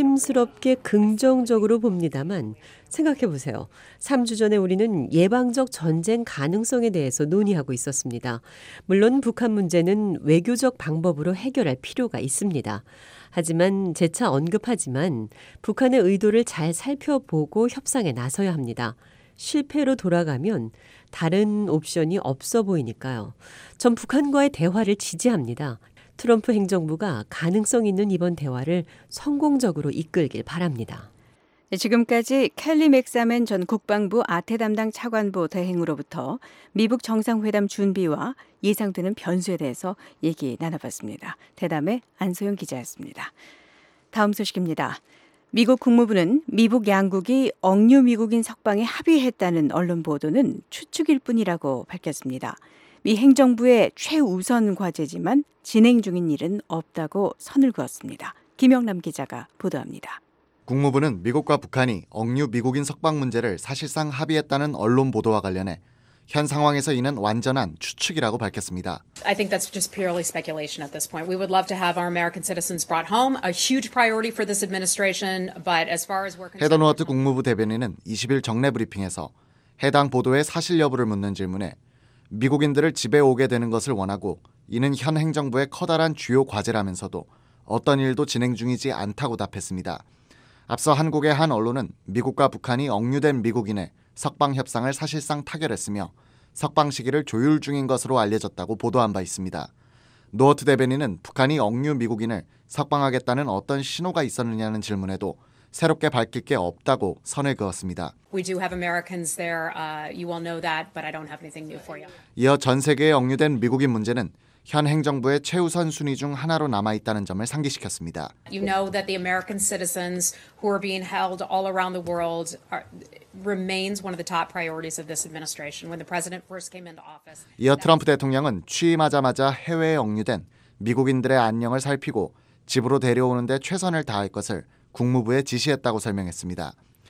조심스럽게 긍정적으로 봅니다만 생각해 보세요. 삼 주 전에 우리는 예방적 전쟁 가능성에 대해서 논의하고 있었습니다. 물론 북한 문제는 외교적 방법으로 해결할 필요가 있습니다. 하지만 재차 언급하지만 북한의 의도를 잘 살펴보고 협상에 나서야 합니다. 실패로 돌아가면 다른 옵션이 없어 보이니까요. 전 북한과의 대화를 지지합니다. 트럼프 행정부가 가능성 있는 이번 대화를 성공적으로 이끌길 바랍니다. 네, 지금까지 켈리 맥사맨 전 국방부 아태 담당 차관보 대행으로부터 미북 정상회담 준비와 예상되는 변수에 대해서 얘기 나눠봤습니다. 대담의 안소영 기자였습니다. 다음 소식입니다. 미국 국무부는 미북 양국이 억류 미국인 석방에 합의했다는 언론 보도는 추측일 뿐이라고 밝혔습니다. 미 행정부의 최우선 과제지만 진행 중인 일은 없다고 선을 그었습니다. 김영남 기자가 보도합니다. 국무부는 미국과 북한이 억류 미국인 석방 문제를 사실상 합의했다는 언론 보도와 관련해 현 상황에서 이는 완전한 추측이라고 밝혔습니다. I think that's just purely speculation at this point. We would love to have our American citizens brought home, a huge priority for this administration, but as far as we're concerned... 헤더 노아트 국무부 대변인은 이십 일 정례 브리핑에서 해당 보도의 사실 여부를 묻는 질문에 미국인들을 집에 오게 되는 것을 원하고 이는 현 행정부의 커다란 주요 과제라면서도 어떤 일도 진행 중이지 않다고 답했습니다. 앞서 한국의 한 언론은 미국과 북한이 억류된 미국인의 석방 협상을 사실상 타결했으며 석방 시기를 조율 중인 것으로 알려졌다고 보도한 바 있습니다. 노어트 대변인은 북한이 억류 미국인을 석방하겠다는 어떤 신호가 있었느냐는 질문에도 새롭게 밝힐 게 없다고 선을 그었습니다. We do have Americans there. Uh, you all know that, but I don't have anything new for you. 이어 전 세계에 억류된 미국인 문제는 현 행정부의 최우선 순위 중 하나로 남아있다는 점을 상기시켰습니다. You know that the American citizens who are being held all around the world are, remains one of the top priorities of this administration. When the president first came into office. 이어 트럼프 대통령은 취임하자마자 해외에 억류된 미국인들의 안녕을 살피고 집으로 데려오는 데 최선을 다할 것을 국무부에 지시했다고 설명했습니다.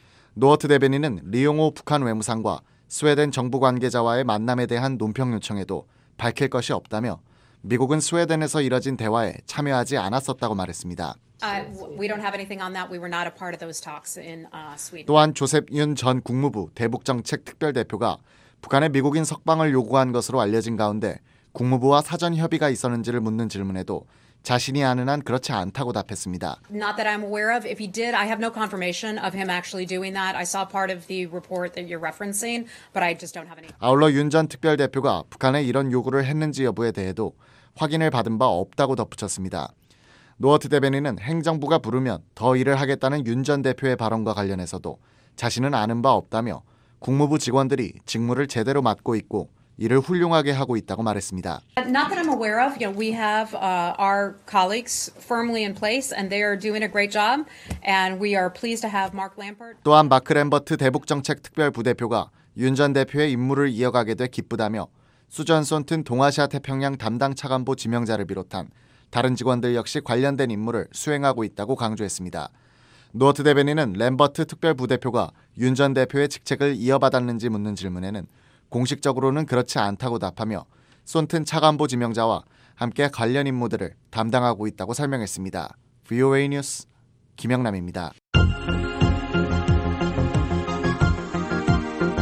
노어트 대변인은 리용호 북한 외무상과 스웨덴 정부 관계자와의 만남에 대한 논평 요청에도 밝힐 것이 없다며 미국은 스웨덴에서 이뤄진 대화에 참여하지 않았었다고 말했습니다. Uh, we don't have anything on that. We were not a part of those talks in uh, Sweden. 또한 조셉 윤 전 국무부 대북정책 특별대표가 북한의 미국인 석방을 요구한 것으로 알려진 가운데 국무부와 사전 협의가 있었는지를 묻는 질문에도 자신이 아는 한 그렇지 않다고 답했습니다. Not that I'm aware of. If he did, I have no confirmation of him actually doing that. I saw part of the report that you're referencing, but I just don't have any. 아울러 윤 전 특별대표가 북한에 이런 요구를 했는지 여부에 대해도 확인을 받은 바 없다고 덧붙였습니다. 노어트 대변인은 행정부가 부르면 더 일을 하겠다는 윤 전 대표의 발언과 관련해서도 자신은 아는 바 없다며 국무부 직원들이 직무를 제대로 맡고 있고 일을 훌륭하게 하고 있다고 말했습니다. Not that I'm aware of. You know, we have uh, our colleagues firmly in place, and they are doing a great job. And we are pleased to have Mark Lampert. 또한 마크 램버트 대북정책 특별 부대표가 윤 전 대표의 임무를 이어가게 돼 기쁘다며 수전 손튼 동아시아 태평양 담당 차관보 지명자를 비롯한 다른 직원들 역시 관련된 임무를 수행하고 있다고 강조했습니다. 노어트 대변인은 램버트 특별 부대표가 윤 전 대표의 직책을 이어받았는지 묻는 질문에는 공식적으로는 그렇지 않다고 답하며 손튼 차관보 지명자와 함께 관련 임무들을 담당하고 있다고 설명했습니다. 브이오에이 뉴스 김영남입니다.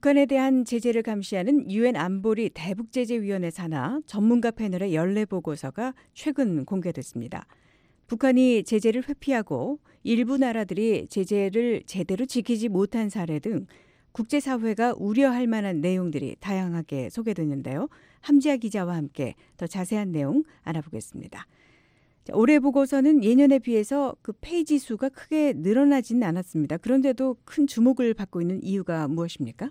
북한에 대한 제재를 감시하는 유엔 안보리 대북제재위원회 산하 전문가 패널의 연례 보고서가 최근 공개됐습니다. 북한이 제재를 회피하고 일부 나라들이 제재를 제대로 지키지 못한 사례 등 국제사회가 우려할 만한 내용들이 다양하게 소개됐는데요. 함지아 기자와 함께 더 자세한 내용 알아보겠습니다. 자, 올해 보고서는 예년에 비해서 그 페이지 수가 크게 늘어나지는 않았습니다. 그런데도 큰 주목을 받고 있는 이유가 무엇입니까?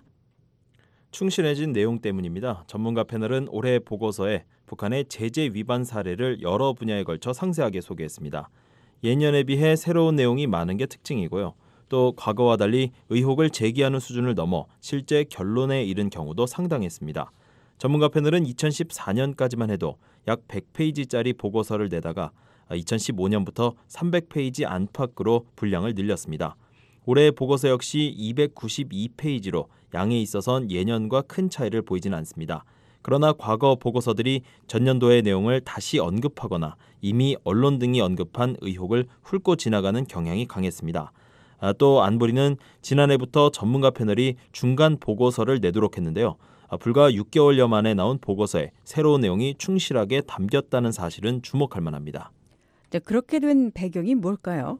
충실해진 내용 때문입니다. 전문가 패널은 올해 보고서에 북한의 제재 위반 사례를 여러 분야에 걸쳐 상세하게 소개했습니다. 예년에 비해 새로운 내용이 많은 게 특징이고요. 또 과거와 달리 의혹을 제기하는 수준을 넘어 실제 결론에 이른 경우도 상당했습니다. 전문가 패널은 이천십사 년까지만 해도 약 백 페이지짜리 보고서를 내다가 이천십오 년부터 삼백 페이지 안팎으로 분량을 늘렸습니다. 올해 보고서 역시 이백구십이 페이지로 양에 있어선 예년과 큰 차이를 보이진 않습니다. 그러나 과거 보고서들이 전년도의 내용을 다시 언급하거나 이미 언론 등이 언급한 의혹을 훑고 지나가는 경향이 강했습니다. 아, 또 안보리는 지난해부터 전문가 패널이 중간 보고서를 내도록 했는데요. 아, 불과 육 개월여 만에 나온 보고서에 새로운 내용이 충실하게 담겼다는 사실은 주목할 만합니다. 네, 그렇게 된 배경이 뭘까요?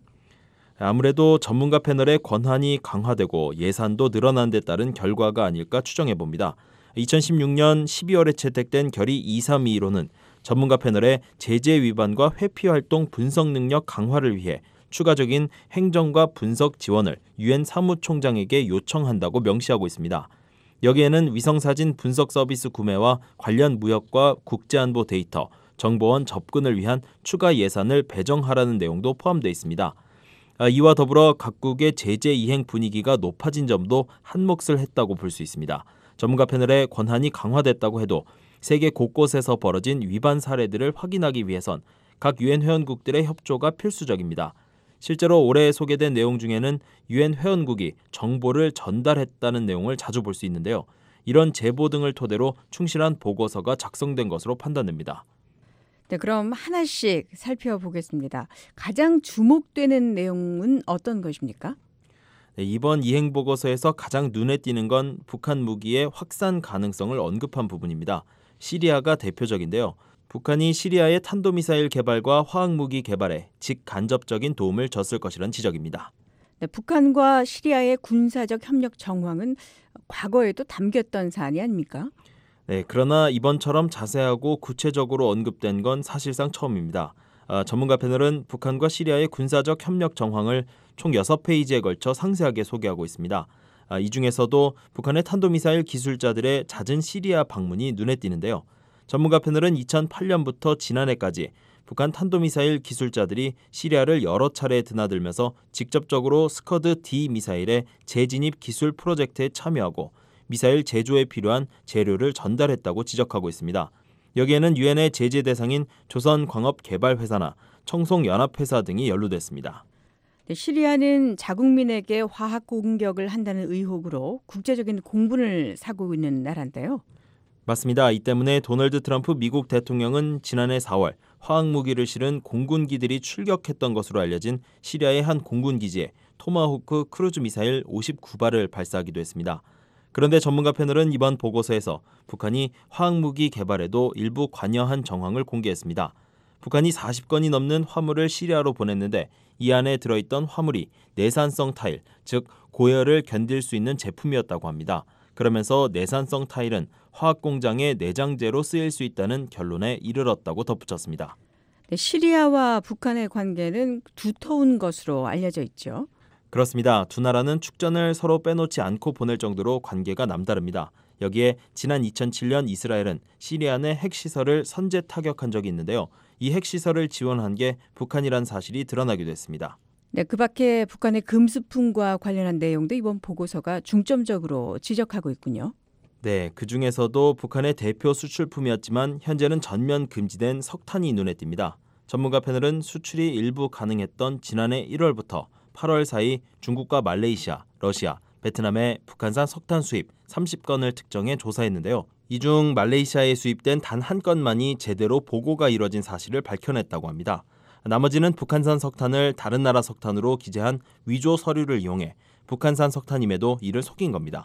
아무래도 전문가 패널의 권한이 강화되고 예산도 늘어난 데 따른 결과가 아닐까 추정해 봅니다. 이천십육 년 십이월에 채택된 결의 이삼이일호는 전문가 패널의 제재 위반과 회피 활동 분석 능력 강화를 위해 추가적인 행정과 분석 지원을 유엔 사무총장에게 요청한다고 명시하고 있습니다. 여기에는 위성사진 분석 서비스 구매와 관련 무역과 국제안보 데이터, 정보원 접근을 위한 추가 예산을 배정하라는 내용도 포함되어 있습니다. 이와 더불어 각국의 제재 이행 분위기가 높아진 점도 한몫을 했다고 볼 수 있습니다. 전문가 패널의 권한이 강화됐다고 해도 세계 곳곳에서 벌어진 위반 사례들을 확인하기 위해선 각 유엔 회원국들의 협조가 필수적입니다. 실제로 올해 소개된 내용 중에는 유엔 회원국이 정보를 전달했다는 내용을 자주 볼 수 있는데요. 이런 제보 등을 토대로 충실한 보고서가 작성된 것으로 판단됩니다. 네, 그럼 하나씩 살펴보겠습니다. 가장 주목되는 내용은 어떤 것입니까? 네, 이번 이행 보고서에서 가장 눈에 띄는 건 북한 무기의 확산 가능성을 언급한 부분입니다. 시리아가 대표적인데요. 북한이 시리아의 탄도미사일 개발과 화학무기 개발에 직간접적인 도움을 줬을 것이란 지적입니다. 네, 북한과 시리아의 군사적 협력 정황은 과거에도 담겼던 사안이 아닙니까? 네, 그러나 이번처럼 자세하고 구체적으로 언급된 건 사실상 처음입니다. 아, 전문가 패널은 북한과 시리아의 군사적 협력 정황을 총 여섯 페이지에 걸쳐 상세하게 소개하고 있습니다. 아, 이 중에서도 북한의 탄도미사일 기술자들의 잦은 시리아 방문이 눈에 띄는데요. 전문가 패널은 이천팔 년부터 지난해까지 북한 탄도미사일 기술자들이 시리아를 여러 차례 드나들면서 직접적으로 스커드 디 미사일의 재진입 기술 프로젝트에 참여하고 미사일 제조에 필요한 재료를 전달했다고 지적하고 있습니다. 여기에는 유엔의 제재 대상인 조선광업개발회사나 청송연합회사 등이 연루됐습니다. 네, 시리아는 자국민에게 화학 공격을 한다는 의혹으로 국제적인 공분을 사고 있는 나라인데요. 맞습니다. 이 때문에 도널드 트럼프 미국 대통령은 지난해 사월 화학무기를 실은 공군기들이 출격했던 것으로 알려진 시리아의 한 공군기지에 토마호크 크루즈 미사일 오십구 발을 발사하기도 했습니다. 그런데 전문가 패널은 이번 보고서에서 북한이 화학무기 개발에도 일부 관여한 정황을 공개했습니다. 북한이 사십 건이 넘는 화물을 시리아로 보냈는데 이 안에 들어있던 화물이 내산성 타일, 즉 고열을 견딜 수 있는 제품이었다고 합니다. 그러면서 내산성 타일은 화학공장의 내장재로 쓰일 수 있다는 결론에 이르렀다고 덧붙였습니다. 네, 시리아와 북한의 관계는 두터운 것으로 알려져 있죠. 그렇습니다. 두 나라는 축전을 서로 빼놓지 않고 보낼 정도로 관계가 남다릅니다. 여기에 지난 이천칠 년 이스라엘은 시리아 내 핵시설을 선제 타격한 적이 있는데요. 이 핵시설을 지원한 게 북한이란 사실이 드러나기도 했습니다. 네, 그 밖에 북한의 금수품과 관련한 내용도 이번 보고서가 중점적으로 지적하고 있군요. 네, 그중에서도 북한의 대표 수출품이었지만 현재는 전면 금지된 석탄이 눈에 띕니다. 전문가 패널은 수출이 일부 가능했던 지난해 일월부터 팔월 사이 중국과 말레이시아, 러시아, 베트남의 북한산 석탄 수입 삼십 건을 특정해 조사했는데요. 이 중 말레이시아에 수입된 단 한 건만이 제대로 보고가 이뤄진 사실을 밝혀냈다고 합니다. 나머지는 북한산 석탄을 다른 나라 석탄으로 기재한 위조 서류를 이용해 북한산 석탄임에도 이를 속인 겁니다.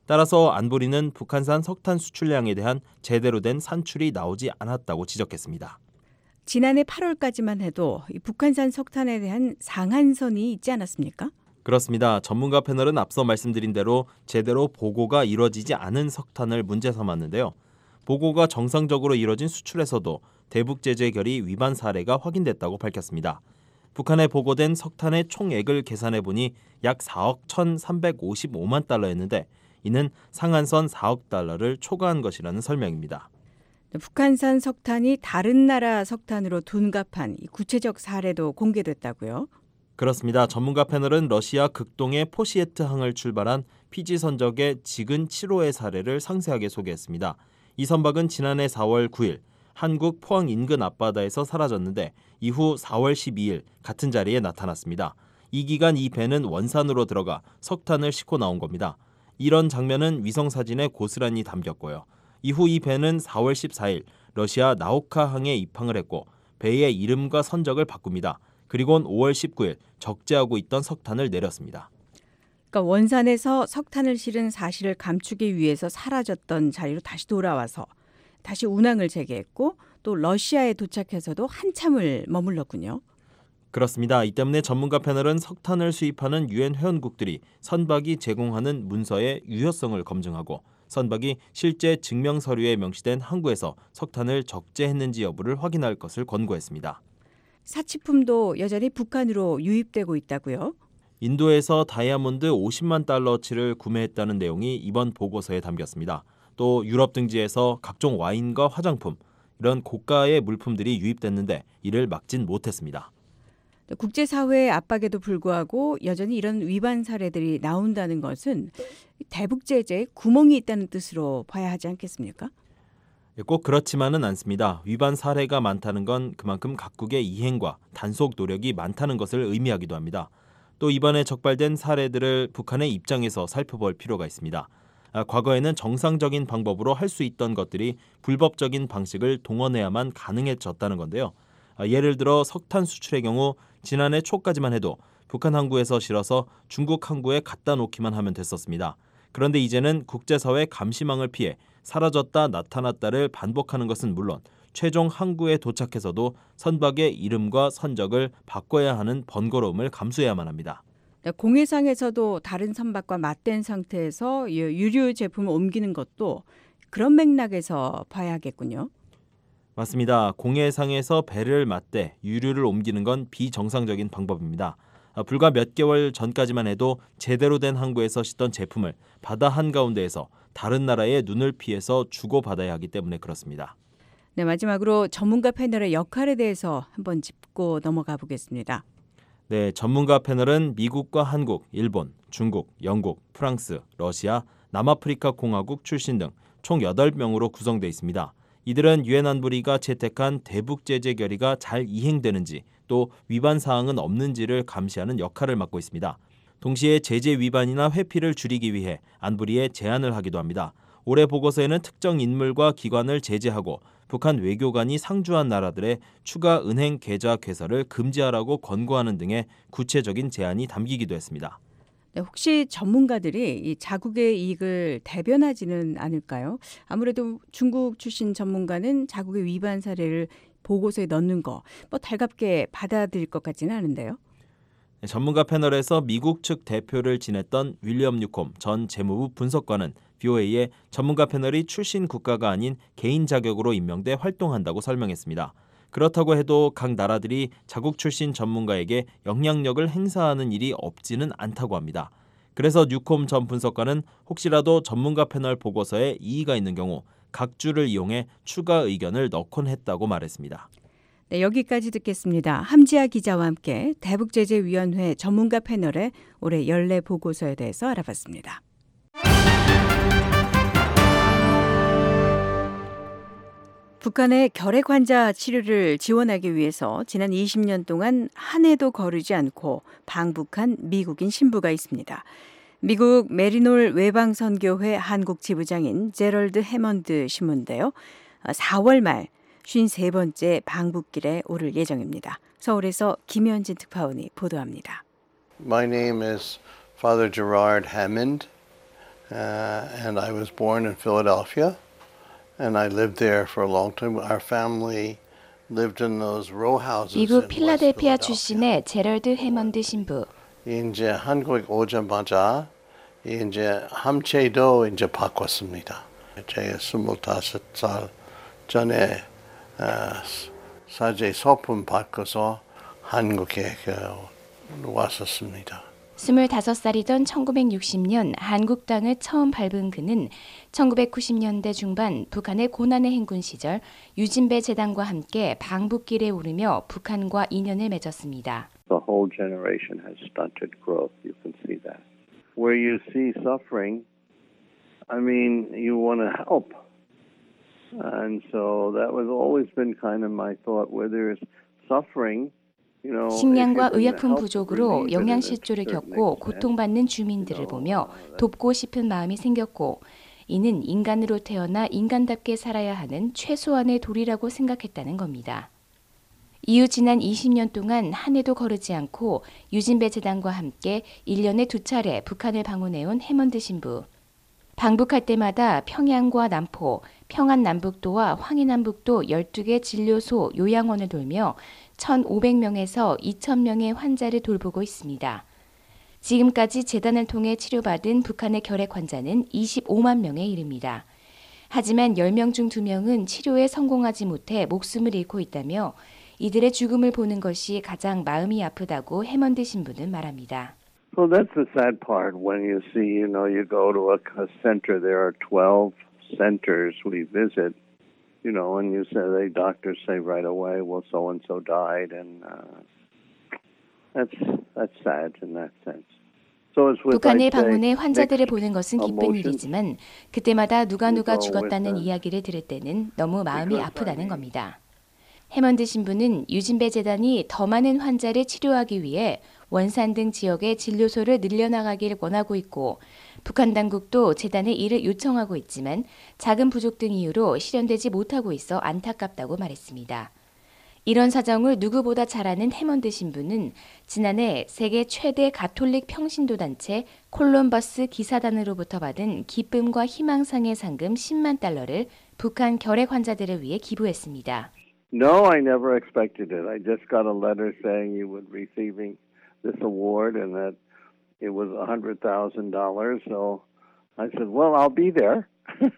따라서 안보리는 북한산 석탄 수출량에 대한 제대로 된 산출이 나오지 않았다고 지적했습니다. 지난해 팔월까지만 해도 이 북한산 석탄에 대한 상한선이 있지 않았습니까? 그렇습니다. 전문가 패널은 앞서 말씀드린 대로 제대로 보고가 이뤄지지 않은 석탄을 문제 삼았는데요. 보고가 정상적으로 이뤄진 수출에서도 대북 제재 결의 위반 사례가 확인됐다고 밝혔습니다. 북한에 보고된 석탄의 총액을 계산해 보니 약 사억 천삼백오십오만 달러였는데 이는 상한선 사억 달러를 초과한 것이라는 설명입니다. 북한산 석탄이 다른 나라 석탄으로 둔갑한 구체적 사례도 공개됐다고요? 그렇습니다. 전문가 패널은 러시아 극동의 포시에트 항을 출발한 피지 선적의 지근 칠 호의 사례를 상세하게 소개했습니다. 이 선박은 지난해 사월 구일 한국 포항 인근 앞바다에서 사라졌는데 이후 사월 십이일 같은 자리에 나타났습니다. 이 기간 이 배는 원산으로 들어가 석탄을 싣고 나온 겁니다. 이런 장면은 위성사진에 고스란히 담겼고요. 이후 이 배는 사월 십사일 러시아 나우카 항에 입항을 했고 배의 이름과 선적을 바꿉니다. 그리고는 오월 십구일 적재하고 있던 석탄을 내렸습니다. 그러니까 원산에서 석탄을 실은 사실을 감추기 위해서 사라졌던 자리로 다시 돌아와서 다시 운항을 재개했고 또 러시아에 도착해서도 한참을 머물렀군요. 그렇습니다. 이 때문에 전문가 패널은 석탄을 수입하는 유엔 회원국들이 선박이 제공하는 문서의 유효성을 검증하고 선박이 실제 증명 서류에 명시된 항구에서 석탄을 적재했는지 여부를 확인할 것을 권고했습니다. 사치품도 여전히 북한으로 유입되고 있다고요? 인도에서 다이아몬드 오십만 달러어치를 구매했다는 내용이 이번 보고서에 담겼습니다. 또 유럽 등지에서 각종 와인과 화장품, 이런 고가의 물품들이 유입됐는데 이를 막진 못했습니다. 국제사회의 압박에도 불구하고 여전히 이런 위반 사례들이 나온다는 것은 대북 제재에 구멍이 있다는 뜻으로 봐야 하지 않겠습니까? 꼭 그렇지만은 않습니다. 위반 사례가 많다는 건 그만큼 각국의 이행과 단속 노력이 많다는 것을 의미하기도 합니다. 또 이번에 적발된 사례들을 북한의 입장에서 살펴볼 필요가 있습니다. 아, 과거에는 정상적인 방법으로 할 수 있던 것들이 불법적인 방식을 동원해야만 가능해졌다는 건데요. 아, 예를 들어 석탄 수출의 경우 지난해 초까지만 해도 북한 항구에서 실어서 중국 항구에 갖다 놓기만 하면 됐었습니다. 그런데 이제는 국제사회 감시망을 피해 사라졌다 나타났다를 반복하는 것은 물론 최종 항구에 도착해서도 선박의 이름과 선적을 바꿔야 하는 번거로움을 감수해야만 합니다. 공해상에서도 다른 선박과 맞댄 상태에서 유류 제품을 옮기는 것도 그런 맥락에서 봐야겠군요. 맞습니다. 공해상에서 배를 맞대 유류를 옮기는 건 비정상적인 방법입니다. 불과 몇 개월 전까지만 해도 제대로 된 항구에서 싣던 제품을 바다 한가운데에서 다른 나라의 눈을 피해서 주고받아야 하기 때문에 그렇습니다. 네, 마지막으로 전문가 패널의 역할에 대해서 한번 짚고 넘어가 보겠습니다. 네, 전문가 패널은 미국과 한국, 일본, 중국, 영국, 프랑스, 러시아, 남아프리카 공화국 출신 등 총 여덟 명으로 구성되어 있습니다. 이들은 유엔 안보리가 채택한 대북 제재 결의가 잘 이행되는지 또 위반 사항은 없는지를 감시하는 역할을 맡고 있습니다. 동시에 제재 위반이나 회피를 줄이기 위해 안보리에 제안을 하기도 합니다. 올해 보고서에는 특정 인물과 기관을 제재하고 북한 외교관이 상주한 나라들의 추가 은행 계좌 개설을 금지하라고 권고하는 등의 구체적인 제안이 담기기도 했습니다. 네, 혹시 전문가들이 이 자국의 이익을 대변하지는 않을까요? 아무래도 중국 출신 전문가는 자국의 위반 사례를 보고서에 넣는 거 뭐 달갑게 받아들일 것 같지는 않은데요. 네, 전문가 패널에서 미국 측 대표를 지냈던 윌리엄 뉴콤 전 재무부 분석관은 브이오에이에 전문가 패널이 출신 국가가 아닌 개인 자격으로 임명돼 활동한다고 설명했습니다. 그렇다고 해도 각 나라들이 자국 출신 전문가에게 영향력을 행사하는 일이 없지는 않다고 합니다. 그래서 뉴콤 전 분석관은 혹시라도 전문가 패널 보고서에 이의가 있는 경우 각 주를 이용해 추가 의견을 넣곤 했다고 말했습니다. 네, 여기까지 듣겠습니다. 함지아 기자와 함께 대북제재위원회 전문가 패널의 올해 연례 보고서에 대해서 알아봤습니다. 북한의 결핵 환자 치료를 지원하기 위해서 지난 이십 년 동안 한 해도 거르지 않고 방북한 미국인 신부가 있습니다. 미국 메리놀 외방선교회 한국 지부장인 제럴드 해먼드 신부인데요. 사월 말 쉰세 번째 방북길에 오를 예정입니다. 서울에서 김현진 특파원이 보도합니다. My name is Father Gerard Hammond. uh, and I was born in Philadelphia, and I lived there for a long time. Our family lived in those row houses. 미국 필라델피아 출신의 제럴드 해먼드 신부. 이제 한국에 오자마자 이제 함체도 이제 바꿨습니다. 제가 스물다섯 살 전에 어, 사제 소품 바꿔서 한국에 왔었습니다. 스물다섯 살이던 천구백육십 년 한국 땅을 처음 밟은 그는 천구백구십 년대 중반 북한의 고난의 행군 시절 유진배 재단과 함께 방북길에 오르며 북한과 인연을 맺었습니다. The whole generation has stunted growth. You can see that. Where you see suffering, I mean, you want to help. And so that was always been kind of my thought. Where there's suffering, you know, 식량과 의약품 부족으로 영양실조를 겪고 고통받는 주민들을 보며 돕고 싶은 마음이 생겼고, 이는 인간으로 태어나 인간답게 살아야 하는 최소한의 도리라고 생각했다는 겁니다. 이후 지난 이십 년 동안 한 해도 거르지 않고 유진배 재단과 함께 일 년에 두 차례 북한을 방문해온 해먼드 신부. 방북할 때마다 평양과 남포, 평안남북도와 황해남북도 열두 개 진료소, 요양원을 돌며 천오백 명에서 이천 명의 환자를 돌보고 있습니다. 지금까지 재단을 통해 치료받은 북한의 결핵 환자는 이십오만 명에 이릅니다. 하지만 열 명 중 두 명은 치료에 성공하지 못해 목숨을 잃고 있다며 이들의 죽음을 보는 것이 가장 마음이 아프다고 해먼드 신부는 말합니다. So that's the sad part when you see, you know, you go to a, a center, there are twelve centers we visit, you know, and you say, the doctors say right away, well, so-and-so died, and uh, that's, that's sad in that sense. So it's with, 북한을 방문해 환자들을 보는 것은 기쁜 일이지만 그때마다 누가 누가 죽었다는 이야기를 들을 때는 너무 마음이 아프다는 겁니다. 해먼드 신부는 유진배 재단이 더 많은 환자를 치료하기 위해 원산 등 지역의 진료소를 늘려나가길 원하고 있고, 북한 당국도 재단에 이를 요청하고 있지만 자금 부족 등 이유로 실현되지 못하고 있어 안타깝다고 말했습니다. 이런 사정을 누구보다 잘 아는 해먼드 신부는 지난해 세계 최대 가톨릭 평신도 단체 콜럼버스 기사단으로부터 받은 기쁨과 희망상의 상금 십만 달러를 북한 결핵 환자들을 위해 기부했습니다. No, I never expected it. I just got a letter saying you would be receiving this award and that it was one hundred thousand dollars. So I said, well, I'll be there.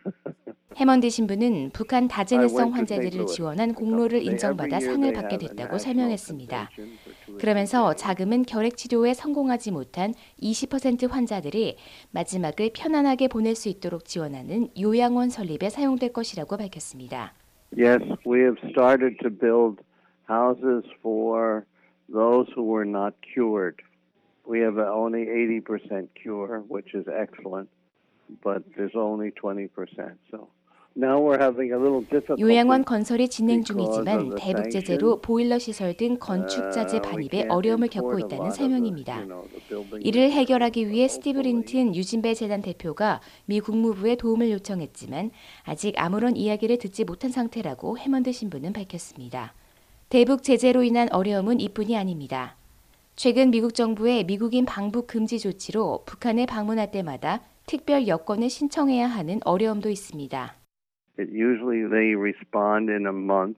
해먼드 신부는 북한 다제네성 환자들을 지원한 공로를 인정받아 상을 받게 됐다고 설명했습니다. 그러면서 자금은 결핵 치료에 성공하지 못한 이십 퍼센트 환자들이 마지막을 편안하게 보낼 수 있도록 지원하는 요양원 설립에 사용될 것이라고 밝혔습니다. Yes, we have started to build houses for those who were not cured. We have only eighty percent cure, which is excellent, but there's only twenty percent. So now we're having a little difficulty. 요양원 건설이 진행 중이지만 대북 제재로 보일러 시설 등 건축 자재 반입에 어려움을 겪고 있다는 설명입니다. 이를 해결하기 위해 스티브 린튼 유진배 재단 대표가 미 국무부에 도움을 요청했지만 아직 아무런 이야기를 듣지 못한 상태라고 해먼드 신부는 밝혔습니다. 대북 제재로 인한 어려움은 이뿐이 아닙니다. 최근 미국 정부의 미국인 방북 금지 조치로 북한에 방문할 때마다 특별 여권을 신청해야 하는 어려움도 있습니다. Usually they respond in a month,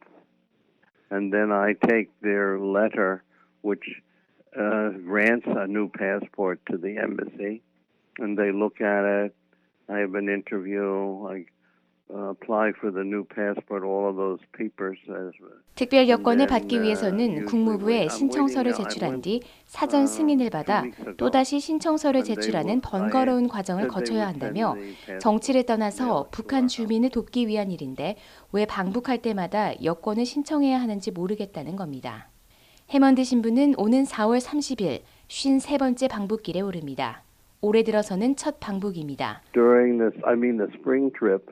and then I take their letter, which uh, grants a new passport to the embassy, and they look at it. I have an interview. I uh, apply for the new passport. All of those papers. 특별 여권을 받기 위해서는 국무부에 신청서를 제출한 뒤 사전 승인을 받아 또다시 신청서를 제출하는 번거로운 과정을 거쳐야 한다며 정치를 떠나서 북한 주민을 돕기 위한 일인데 왜 방북할 때마다 여권을 신청해야 하는지 모르겠다는 겁니다. 해먼드 신부는 오는 사월 삼십일 쉰세 번째 방북길에 오릅니다. 올해 들어서는 첫 방북입니다. During this, I mean the spring trip.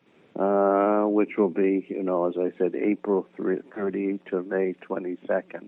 Uh, which will be, you know, as I said, April thirtieth to May twenty-second.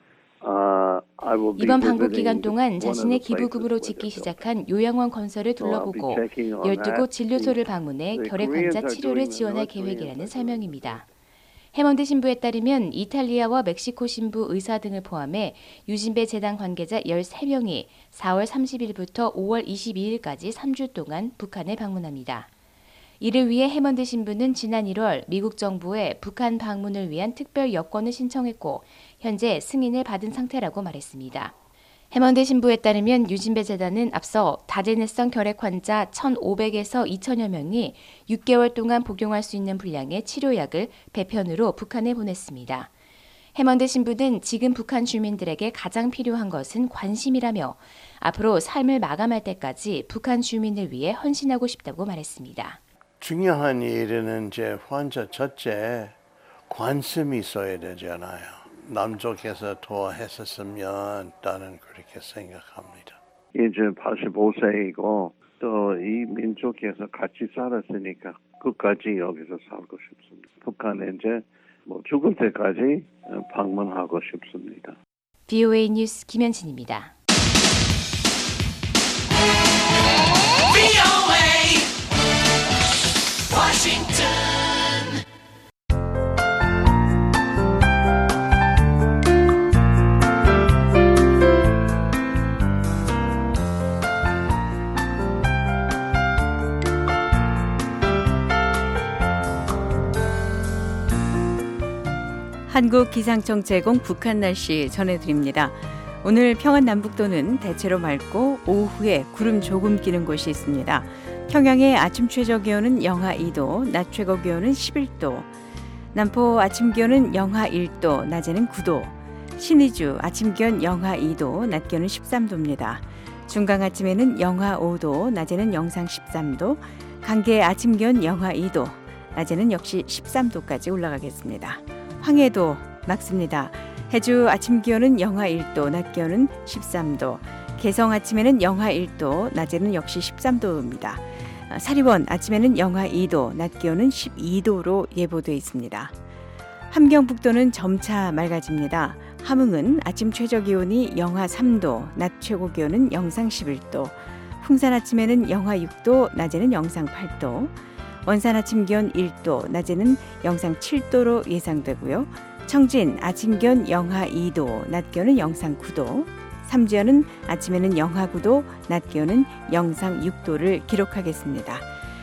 Uh, I will be 이번 방북 기간 동안 자신의 기부금으로 짓기 시작한 요양원 건설을 둘러보고 열두 곳 진료소를 방문해 결핵 환자 치료를 지원할 계획이라는 설명입니다. 해먼드 신부에 따르면 이탈리아와 멕시코 신부 의사 등을 포함해 유진배 재단 관계자 열세 명이 사월 삼십일부터 오월 이십이일까지 삼 주 동안 북한을 방문합니다. 이를 위해 해먼드 신부는 지난 일월 미국 정부에 북한 방문을 위한 특별 여권을 신청했고 현재 승인을 받은 상태라고 말했습니다. 해먼드 신부에 따르면 유진배 재단은 앞서 다제내성 결핵 환자 천오백에서 이천여 명이 육 개월 동안 복용할 수 있는 분량의 치료약을 배편으로 북한에 보냈습니다. 해먼드 신부는 지금 북한 주민들에게 가장 필요한 것은 관심이라며 앞으로 삶을 마감할 때까지 북한 주민을 위해 헌신하고 싶다고 말했습니다. 중요한 일은 이제 환자 자체에 관심이 있어야 되잖아요. 남쪽에서 도와했었으면 나는 그렇게 생각합니다. 이제 팔십오 세이고 또 이 민족에서 같이 살았으니까 끝까지 여기서 살고 싶습니다. 북한에 이제 뭐 죽을 때까지 방문하고 싶습니다. 브이오에이 뉴스 김현진입니다. 브이오에이 워싱턴 한국기상청 제공 북한 날씨 전해드립니다. 오늘 평안 남북도는 대체로 맑고 오후에 구름 조금 끼는 곳이 있습니다. 평양의 아침 최저 기온은 영하 이 도, 낮 최고 기온은 십일 도, 남포 아침 기온은 영하 일 도, 낮에는 구 도, 신의주 아침 기온 영하 이 도, 낮 기온은 십삼 도입니다. 중강 아침에는 영하 오 도, 낮에는 영상 십삼 도, 강계 아침 기온 영하 이 도, 낮에는 역시 십삼 도까지 올라가겠습니다. 황해도 맑습니다. 해주 아침 기온은 영하 일 도, 낮 기온은 십삼 도, 개성 아침에는 영하 일 도, 낮에는 역시 십삼 도입니다. 사리원 아침에는 영하 이 도, 낮 기온은 십이 도로 예보돼 있습니다. 함경북도는 점차 맑아집니다. 함흥은 아침 최저 기온이 영하 삼 도, 낮 최고 기온은 영상 십일 도, 풍산 아침에는 영하 육 도, 낮에는 영상 팔 도, 원산 아침 기온 일 도, 낮에는 영상 칠 도로 예상되고요. 청진 아침 기온 영하 이 도, 낮 기온은 영상 구 도, 삼지연은 아침에는 영하 구 도, 낮 기온은 영상 육 도를 기록하겠습니다.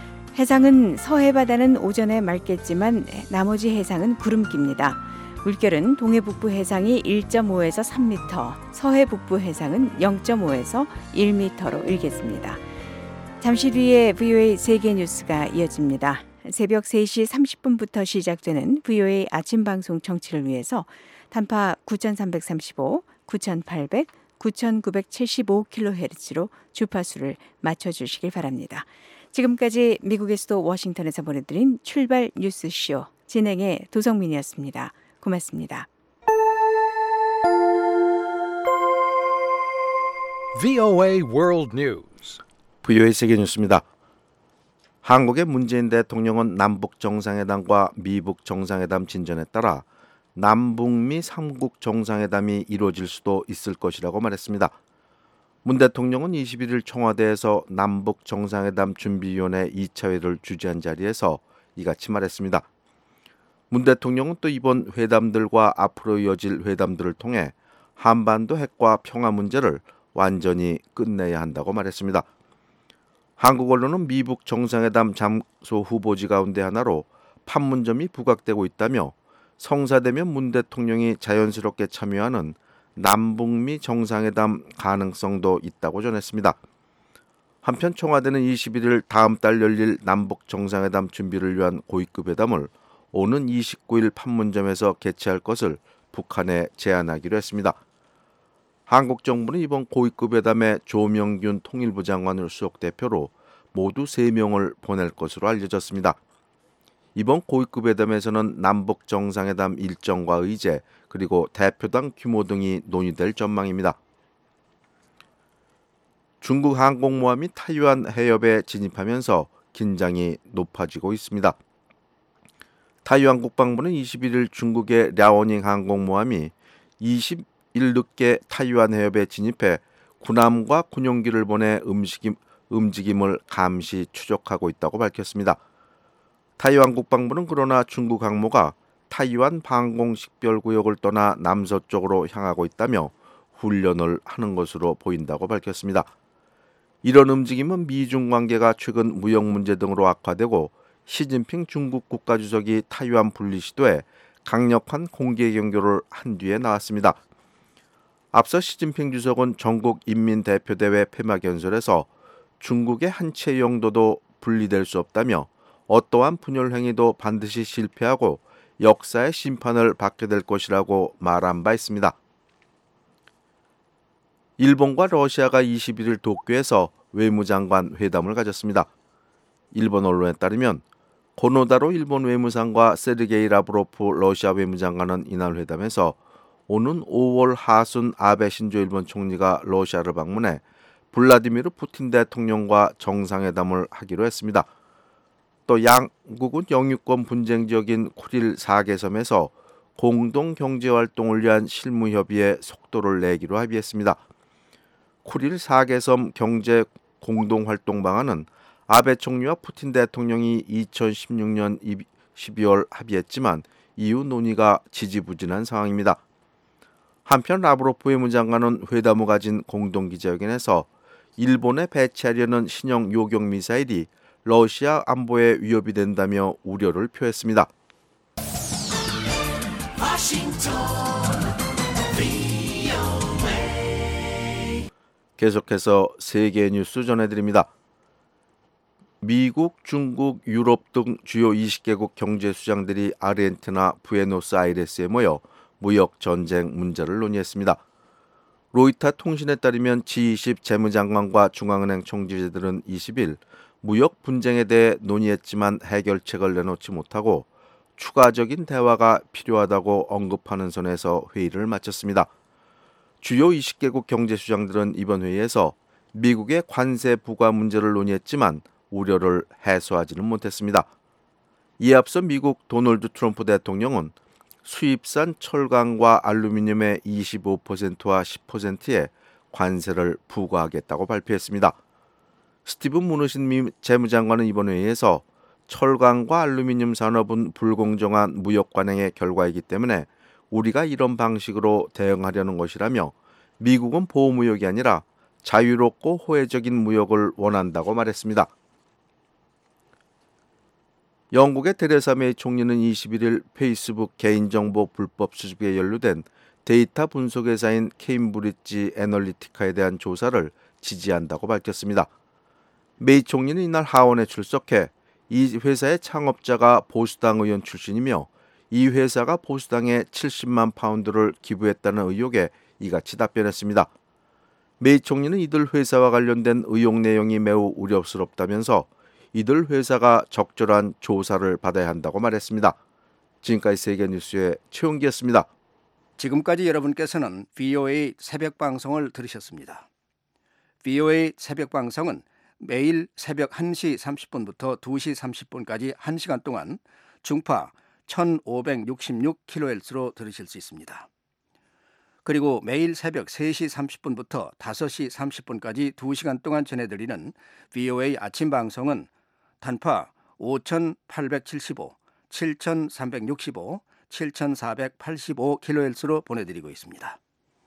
해상은 서해 바다는 오전에 맑겠지만 나머지 해상은 구름기입니다. 물결은 동해 북부 해상이 일 점 오에서 삼 미터, 서해 북부 해상은 영 점 오에서 일 미터로 일겠습니다. 잠시 뒤에 브이오에이 세계 뉴스가 이어집니다. 새벽 세 시 삼십 분부터 시작되는 브이오에이 아침 방송 청취를 위해서 단파 구천삼백삼십오, 구천팔백, 구천구백칠십오 킬로헤르츠로 주파수를 맞춰주시길 바랍니다. 지금까지 미국에서도 워싱턴에서 보내드린 출발 뉴스쇼 진행의 도성민이었습니다. 고맙습니다. 브이오에이 World News. 브이오에이 세계 뉴스입니다. 한국의 문재인 대통령은 남북 정상회담과 미북 정상회담 진전에 따라 남북미 삼국 정상회담이 이루어질 수도 있을 것이라고 말했습니다. 문 대통령은 이십일 일 청와대에서 남북 정상회담 준비위원회 이 차 회를 주재한 자리에서 이같이 말했습니다. 문 대통령은 또 이번 회담들과 앞으로 이어질 회담들을 통해 한반도 핵과 평화 문제를 완전히 끝내야 한다고 말했습니다. 한국 언론은 미북 정상회담 장소 후보지 가운데 하나로 판문점이 부각되고 있다며 성사되면 문 대통령이 자연스럽게 참여하는 남북미 정상회담 가능성도 있다고 전했습니다. 한편 청와대는 이십일 일 다음 달 열릴 남북 정상회담 준비를 위한 고위급 회담을 오는 이십구 일 판문점에서 개최할 것을 북한에 제안하기로 했습니다. 한국 정부는 이번 고위급 회담에 조명균 통일부 장관을 수석 대표로 모두 세 명을 보낼 것으로 알려졌습니다. 이번 고위급 회담에서는 남북 정상회담 일정과 의제 그리고 대표당 규모 등이 논의될 전망입니다. 중국 항공모함이 타이완 해협에 진입하면서 긴장이 높아지고 있습니다. 타이완 국방부는 이십일 일 중국의 랴오닝 항공모함이 이십 일 늦게 타이완 해협에 진입해 군함과 군용기를 보내 움직임, 움직임을 감시 추적하고 있다고 밝혔습니다. 타이완 국방부는 그러나 중국 항모가 타이완 방공식별구역을 떠나 남서쪽으로 향하고 있다며 훈련을 하는 것으로 보인다고 밝혔습니다. 이런 움직임은 미중 관계가 최근 무역 문제 등으로 악화되고 시진핑 중국 국가주석이 타이완 분리 시도에 강력한 공개 경고를 한 뒤에 나왔습니다. 앞서 시진핑 주석은 전국 인민대표대회 폐막연설에서 중국의 한 채 영도도 분리될 수 없다며 어떠한 분열 행위도 반드시 실패하고 역사의 심판을 받게 될 것이라고 말한 바 있습니다. 일본과 러시아가 이십일 일 도쿄에서 외무장관 회담을 가졌습니다. 일본 언론에 따르면 고노다로 일본 외무상과 세르게이 라브로프 러시아 외무장관은 이날 회담에서 오는 오월 하순 아베 신조 일본 총리가 러시아를 방문해 블라디미르 푸틴 대통령과 정상회담을 하기로 했습니다. 또 양국은 영유권 분쟁 지역인 쿠릴 사 개섬에서 공동 경제 활동을 위한 실무 협의에 속도를 내기로 합의했습니다. 쿠릴 사 개섬 경제 공동 활동 방안은 아베 총리와 푸틴 대통령이 이천십육 년 십이월 합의했지만 이후 논의가 지지부진한 상황입니다. 한편 라브로프 외무장관은 회담 후 가진 공동기자회견에서 일본에 배치하려는 신형 요격 미사일이 러시아 안보에 위협이 된다며 우려를 표했습니다. 계속해서 세계 뉴스 전해드립니다. 미국, 중국, 유럽 등 주요 이십 개국 경제수장들이 아르헨티나 부에노스아이레스에 모여 무역 전쟁 문제를 논의했습니다. 로이터 통신에 따르면 지 이십 재무장관과 중앙은행 총재들은 이십 일 무역 분쟁에 대해 논의했지만 해결책을 내놓지 못하고 추가적인 대화가 필요하다고 언급하는 선에서 회의를 마쳤습니다. 주요 이십 개국 경제수장들은 이번 회의에서 미국의 관세 부과 문제를 논의했지만 우려를 해소하지는 못했습니다. 이에 앞서 미국 도널드 트럼프 대통령은 수입산 철강과 알루미늄의 이십오 퍼센트와 십 퍼센트의 관세를 부과하겠다고 발표했습니다. 스티븐 무누신 미 재무장관은 이번 회의에서 철강과 알루미늄 산업은 불공정한 무역 관행의 결과이기 때문에 우리가 이런 방식으로 대응하려는 것이라며 미국은 보호무역이 아니라 자유롭고 호혜적인 무역을 원한다고 말했습니다. 영국의 테레사 메이 총리는 이십일 일 페이스북 개인정보 불법 수집에 연루된 데이터 분석 회사인 케임브리지 애널리티카에 대한 조사를 지지한다고 밝혔습니다. 메이 총리는 이날 하원에 출석해 이 회사의 창업자가 보수당 의원 출신이며 이 회사가 보수당에 칠십만 파운드를 기부했다는 의혹에 이같이 답변했습니다. 메이 총리는 이들 회사와 관련된 의혹 내용이 매우 우려스럽다면서 이들 회사가 적절한 조사를 받아야 한다고 말했습니다. 지금까지 세계뉴스의 최용기였습니다. 지금까지 여러분께서는 브이오에이 새벽방송을 들으셨습니다. 브이오에이 새벽방송은 매일 새벽 한 시 삼십 분부터 두 시 삼십 분까지 한 시간 동안 중파 천오백육십육 킬로헤르츠로 들으실 수 있습니다. 그리고 매일 새벽 세 시 삼십 분부터 다섯 시 삼십 분까지 두 시간 동안 전해드리는 브이오에이 아침 방송은 단파 오천팔백칠십오, 칠천삼백육십오, 칠천사백팔십오 킬로헤르츠로 보내드리고 있습니다.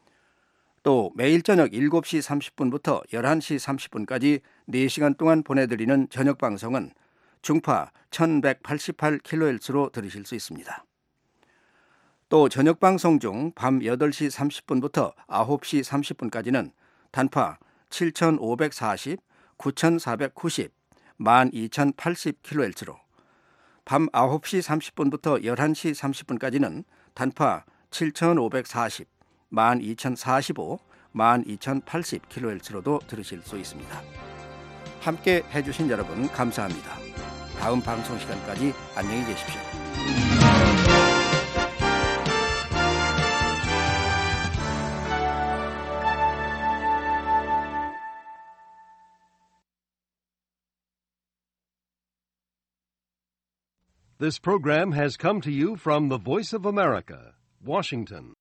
또 매일 저녁 일곱 시 삼십 분부터 열한 시 삼십 분까지 네 시간 동안 보내드리는 저녁 방송은 중파 천백팔십팔 킬로헤르츠로 들으실 수 있습니다. 또 저녁 방송 중 밤 여덟 시 삼십 분부터 아홉 시 삼십 분까지는 단파 칠천오백사십, 구천사백구십, 만 이천팔십 킬로헤르츠로, 밤 아홉 시 삼십 분부터 열한 시 삼십 분까지는 단파 칠천오백사십, 만 이천사십오, 만 이천팔십 킬로헤르츠로도 들으실 수 있습니다. 함께 해주신 여러분 감사합니다. 다음 방송 시간까지 안녕히 계십시오. This program has come to you from the Voice of America, Washington.